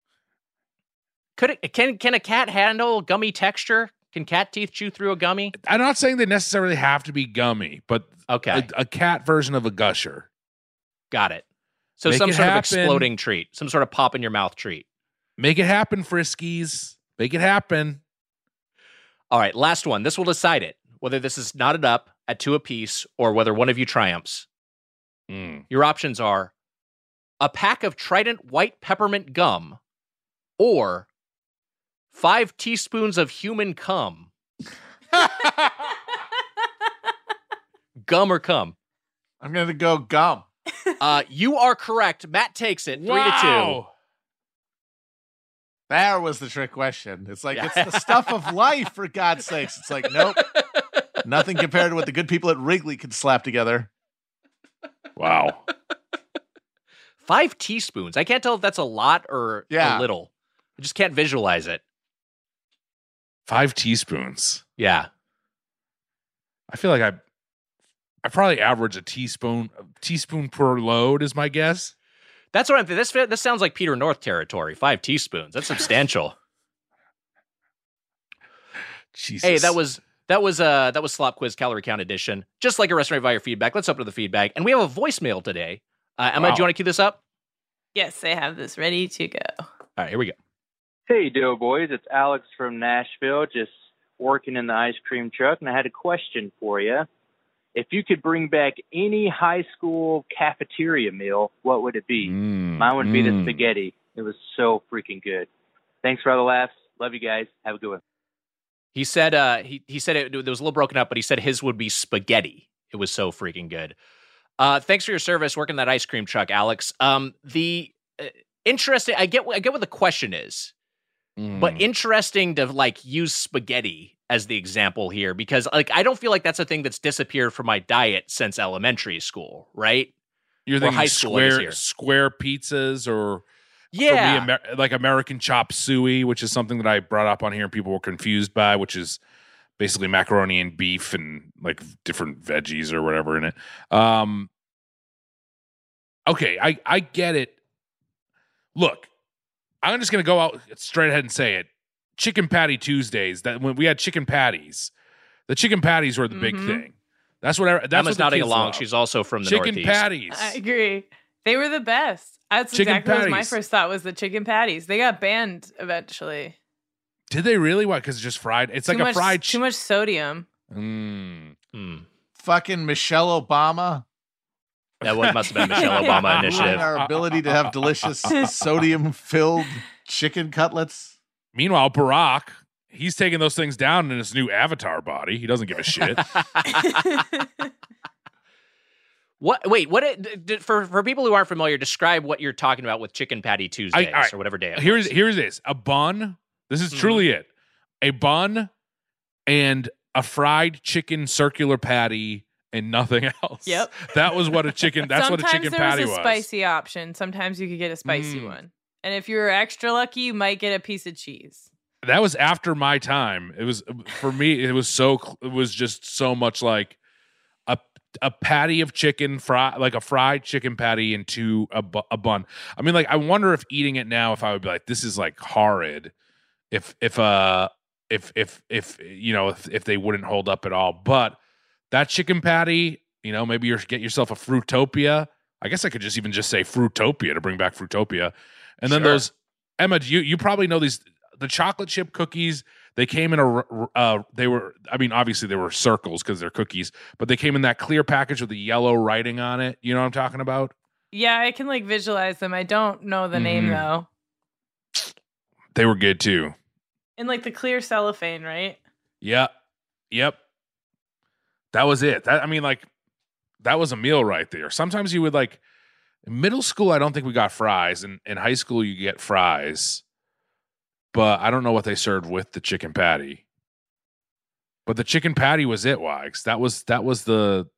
Can a cat handle gummy texture? Can cat teeth chew through a gummy? I'm not saying they necessarily have to be gummy, but Okay, a cat version of a gusher. got it. So Make some it sort of happen. exploding treat, some sort of pop in your mouth treat. Make it happen, Friskies. Make it happen. All right, last one. This will decide it, whether this is knotted up at 2 apiece or whether one of you triumphs. Your options are a pack of Trident white peppermint gum or 5 teaspoons of human cum. Gum or cum? I'm going to go gum. You are correct. Matt takes it 3-2. Wow. There was the trick question. It's like, it's the stuff of life, for God's sakes. It's like, nope. Nothing compared to what the good people at Wrigley could slap together. Wow. 5 teaspoons. I can't tell if that's a lot or a little. I just can't visualize it. 5 teaspoons. Yeah. I feel like I probably average a teaspoon per load is my guess. That's what I'm thinking. This sounds like Peter North territory. 5 teaspoons. That's substantial. Jesus. Hey, that was Slop Quiz Calorie Count Edition. Just like a restaurant via feedback. Let's open to the feedback. And we have a voicemail today. Emma, do you want to cue this up? Yes, I have this ready to go. All right, here we go. Hey, Doughboys. It's Alex from Nashville, just working in the ice cream truck, and I had a question for you. If you could bring back any high school cafeteria meal, what would it be? Mine would be the spaghetti. It was so freaking good. Thanks for all the laughs. Love you guys. Have a good one. He said he said it was a little broken up, but he said his would be spaghetti. It was so freaking good. Thanks for your service working that ice cream truck, Alex. The interesting. I get what the question is, but interesting to like use spaghetti as the example here because like I don't feel like that's a thing that's disappeared from my diet since elementary school, right? You're Or thinking high school square pizzas or yeah, for me, like American chop suey, which is something that I brought up on here and people were confused by, which is basically macaroni and beef and like different veggies or whatever in it. Okay, I get it. Look, I'm just going to go out straight ahead and say it. Chicken Patty Tuesdays, that when we had chicken patties, the chicken patties were the big thing. That's what Emma's what the nodding kids along. love. She's also from the chicken Northeast. patties. I agree. They were the best. That's Chicken exactly what my patties. first thought was the chicken patties. They got banned eventually. Did they really? Why? Because it's just fried. It's like a fried. Too much sodium. Fucking Michelle Obama. That must have been Michelle Obama initiative. Our ability to have delicious sodium-filled chicken cutlets. Meanwhile, Barack, he's taking those things down in his new avatar body. He doesn't give a shit. What? Wait, for people who aren't familiar, describe what you're talking about with Chicken Patty Tuesdays all right. or whatever day it Here's was. this. A bun. This is truly it. A bun and a fried chicken circular patty and nothing else. Yep. That was what a chicken. That's what a chicken patty was. Sometimes there was a spicy option. Sometimes you could get a spicy one. And if you were extra lucky, you might get a piece of cheese. That was after my time. It was for me. It was just so much like a patty of chicken, like a fried chicken patty into a bun. I mean, like, I wonder if eating it now, if I would be like, this is like horrid. If they wouldn't hold up at all. But that chicken patty, maybe you get yourself a Fruitopia. I guess I could just say Fruitopia to bring back Fruitopia. And then those, Emma, you probably know these, the chocolate chip cookies. They came in obviously they were circles because they're cookies, but they came in that clear package with the yellow writing on it. You know what I'm talking about? Yeah, I can like visualize them. I don't know the name though. They were good too. In like the clear cellophane, right? Yeah. Yep. That was it. That was a meal right there. Sometimes you would like, in middle school, I don't think we got fries. In high school, you get fries. But I don't know what they served with the chicken patty. But the chicken patty was it, Wags. That was the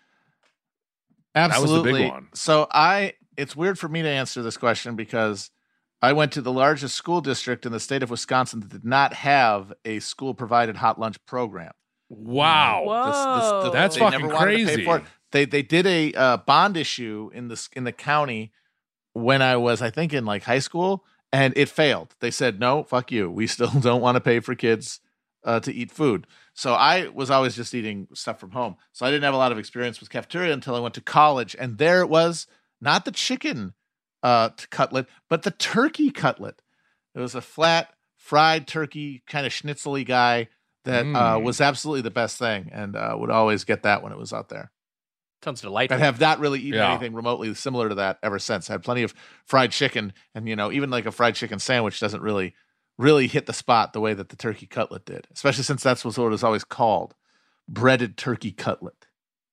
Absolutely. big one. So it's weird for me to answer this question because I went to the largest school district in the state of Wisconsin that did not have a school-provided hot lunch program. Wow. Whoa. That's they fucking never wanted to pay crazy. for it. They did a bond issue in the county when I was, I think, in like high school. And it failed. They said, no, fuck you. We still don't want to pay for kids to eat food. So I was always just eating stuff from home. So I didn't have a lot of experience with cafeteria until I went to college. And there it was, not the chicken cutlet, but the turkey cutlet. It was a flat, fried turkey, kind of schnitzel-y guy that was absolutely the best thing. And would always get that when it was out there. Sounds delightful. I have not really eaten anything remotely similar to that ever since. I had plenty of fried chicken, and even like a fried chicken sandwich doesn't really hit the spot the way that the turkey cutlet did, especially since that's what it was always called, breaded turkey cutlet.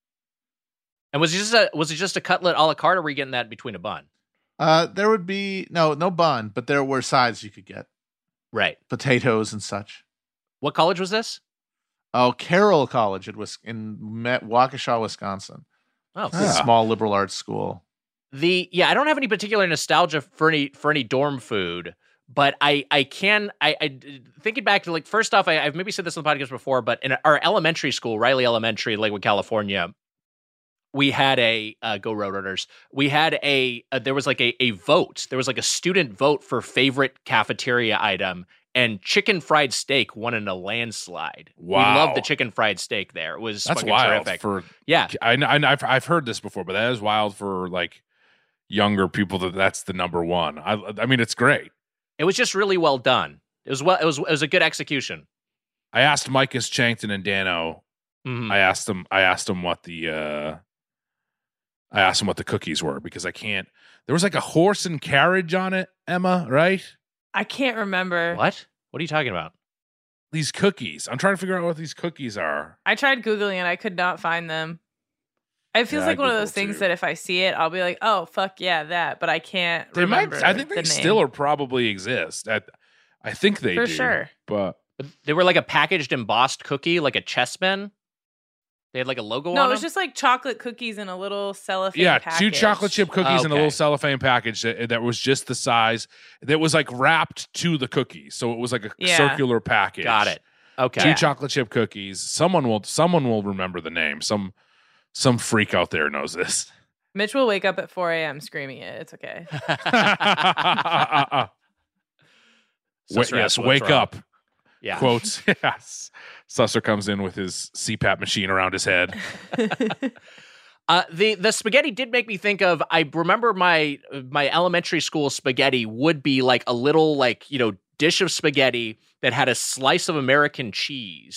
And was it just a cutlet a la carte, or were you getting that in between a bun? There would be no bun, but there were sides you could get. Right. Potatoes and such. What college was this? Oh, Carroll College. It was in Waukesha, Wisconsin. Oh, a small liberal arts school. I don't have any particular nostalgia for any dorm food, but I thinking back to, like, first off, I've maybe said this on the podcast before, but in our elementary school, Riley Elementary, Lakewood, California, we had go Roadrunners. We had there was like a vote. There was like a student vote for favorite cafeteria item. And chicken fried steak won in a landslide. Wow. We loved the chicken fried steak there. It was That's fucking wild terrific. I've heard this before, but that is wild for like younger people that's the number one. I mean, it's great. It was just really well done. It was a good execution. I asked Micus Chankton and Dano. Mm-hmm. I asked them what the cookies were because I can't. There was like a horse and carriage on it, Emma, right? I can't remember. What? What are you talking about? These cookies. I'm trying to figure out what these cookies are. I tried Googling and I could not find them. It feels like one of those things that if I see it, I'll be like, oh, fuck yeah, that. But I can't remember. I think they still or probably exist. I think they do. For sure. But they were like a packaged embossed cookie, like a chessman. They had like a logo on them? No, it was just like chocolate cookies in a little cellophane package. 2 chocolate chip cookies in a little cellophane package that was just the size. That was like wrapped to the cookies. So it was like a circular package. Got it. Okay. 2 chocolate chip cookies. Someone will remember the name. Some freak out there knows this. Mitch will wake up at 4 a.m. screaming it. It's okay. Yes, wake up. Yeah. Quotes. Yes. Susser comes in with his CPAP machine around his head. The spaghetti did make me think of, I remember my elementary school spaghetti would be like a little, like, dish of spaghetti that had a slice of American cheese.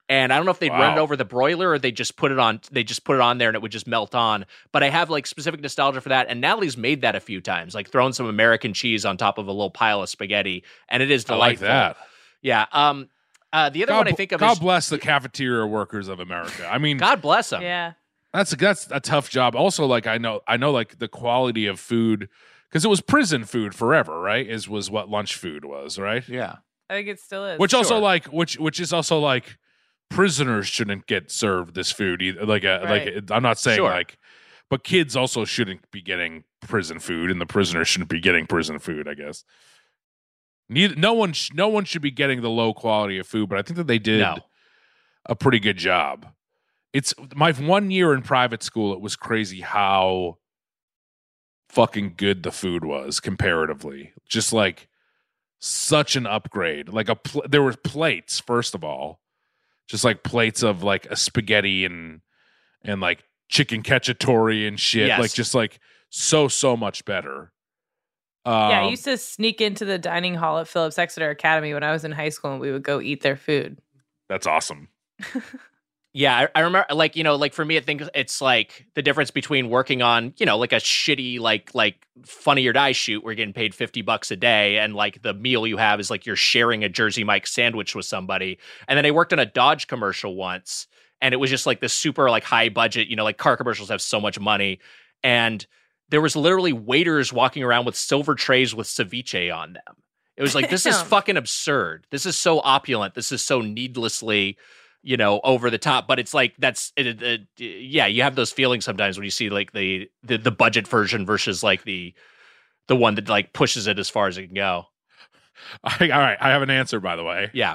And I don't know if they'd run it Wow. over the broiler or they just put it on there and it would just melt on. But I have like specific nostalgia for that. And Natalie's made that a few times, like throwing some American cheese on top of a little pile of spaghetti. And it is delightful. I like that. Yeah. The other one I think of God is bless the cafeteria workers of America. I mean, God bless them. Yeah. that's a tough job. Also, like I know like the quality of food, because it was prison food forever, right? Was what lunch food was, right? Yeah. I think it still is. Which also Sure. like which is also like prisoners shouldn't get served this food either. Right. I'm not saying Sure. like, but kids also shouldn't be getting prison food, and the prisoners shouldn't be getting prison food, I guess. No one should be getting the low quality of food, but I think that they did a pretty good job. It's my 1 year in private school. It was crazy how fucking good the food was comparatively. Just like such an upgrade. Like there were plates, first of all, just like plates of like a spaghetti and like chicken cacciatore and shit. Yes. Like just like so much better. Yeah, I used to sneak into the dining hall at Phillips Exeter Academy when I was in high school, and we would go eat their food. That's awesome. Yeah, I remember, like, you know, like for me, I think it's like the difference between working on, you know, like a shitty, like Funny or Die shoot where you're getting paid $50 a day, and like the meal you have is like you're sharing a Jersey Mike's sandwich with somebody. And then I worked on a Dodge commercial once, and it was just like this super like high budget, you know, like car commercials have so much money, and there was literally waiters walking around with silver trays with ceviche on them. It was like, this is fucking absurd. This is so opulent. This is so needlessly, you know, over the top. But it's like, yeah, you have those feelings sometimes when you see like the budget version versus like the one that like pushes it as far as it can go. All right, I have an answer, by the way. Yeah.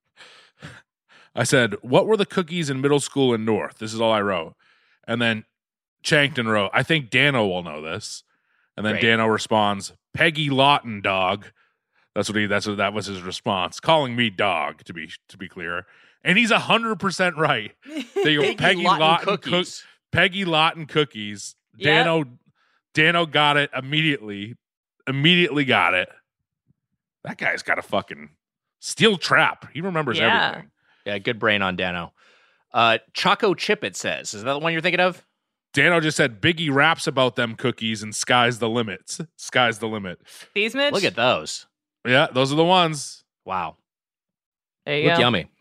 I said, what were the cookies in middle school in North? This is all I wrote. And then Chankton wrote, I think Dano will know this. And then Great. Dano responds, Peggy Lawton, dog. That was his response. Calling me dog, to be clear. And he's 100% right. They go Peggy Lawton cookies. Peggy Lawton cookies. Yep. Dano got it immediately. Immediately got it. That guy's got a fucking steel trap. He remembers everything. Yeah, good brain on Dano. Choco Chip, it says. Is that the one you're thinking of? Dano just said Biggie raps about them cookies and sky's the limit. Sky's the limit. These, Mitch? Look at those. Yeah, those are the ones. Wow. There you Look go. yummy.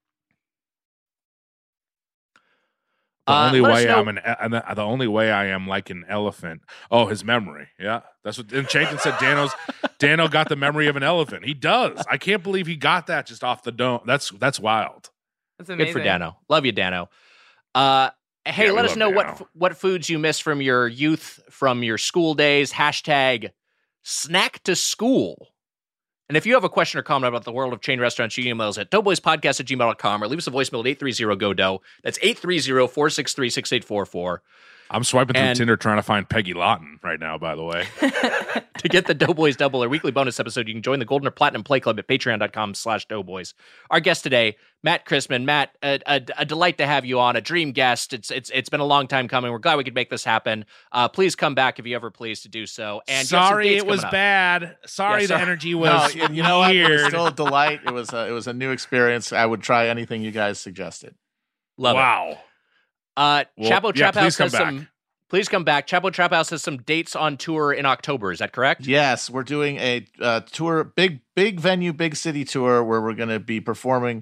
The only let us way know- the only way I am like an elephant. Oh, his memory. Yeah, that's what. And Chankton said Dano got the memory of an elephant. He does. I can't believe he got that just off the dome. That's wild. That's amazing. Good for Dano. Love you, Dano. Hey, Yeah, we let us love know Dano. what foods you miss from your youth, from your school days. # snack to school. And if you have a question or comment about the world of chain restaurants, you can email us at doughboyspodcast@gmail.com or leave us a voicemail at 830-GO-DOUGH. That's 830-463-6844. I'm swiping through And- Tinder trying to find Peggy Lawton right now, by the way. To get the Doughboys Double, our weekly bonus episode, you can join the Golden or Platinum Play Club at patreon.com/doughboys. Our guest today, Matt Christman. Matt, a delight to have you on, a dream guest. It's been a long time coming. We're glad we could make this happen. Please come back if you ever please to do so. And you have some Sorry, dates it was coming up. bad. Sorry, Yeah, the sorry. energy No, was you know what? It was weird. still a delight. It was a new experience. I would try anything you guys suggested. Love it. Wow. Chapo yeah, Trap please House come has some. Please come back. Chapo Trap House has some dates on tour in October. Is that correct? Yes, we're doing a tour, big venue, big city tour where we're going to be performing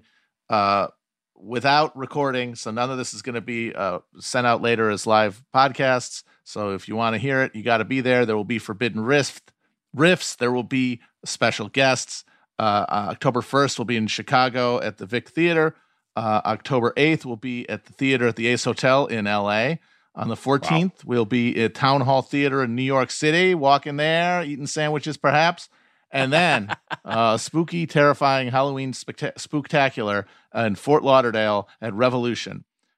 without recording. So none of this is going to be sent out later as live podcasts. So if you want to hear it, you got to be there. There will be Forbidden Riffs. There will be special guests. October 1st will be in Chicago at the Vic Theater. October 8th will be at the theater at the Ace Hotel in LA. On the 14th, we'll be at Town Hall Theater in New York City, walking there, eating sandwiches perhaps. And then spooky, terrifying Halloween spooktacular in Fort Lauderdale at Revolution.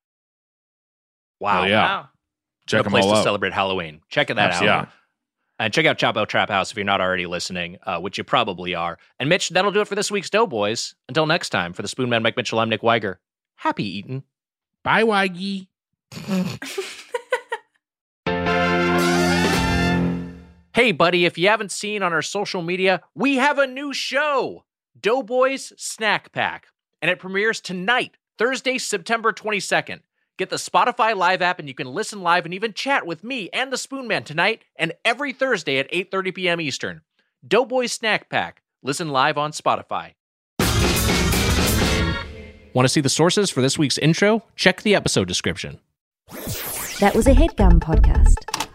Wow. Oh, yeah. Wow. Check What a them place all to out. celebrate Halloween. Check that out. Yeah. And check out Chapo Trap House if you're not already listening, which you probably are. And Mitch, that'll do it for this week's Doughboys. Until next time, for the Spoonman Mike Mitchell, I'm Nick Weiger. Happy eating. Bye, Waggy. Hey, buddy, if you haven't seen on our social media, we have a new show, Doughboys Snack Pack. And it premieres tonight, Thursday, September 22nd. Get the Spotify Live app and you can listen live and even chat with me and the Spoon Man tonight and every Thursday at 8:30 p.m. Eastern. Doughboy Snack Pack. Listen live on Spotify. Want to see the sources for this week's intro? Check the episode description. That was a HeadGum podcast.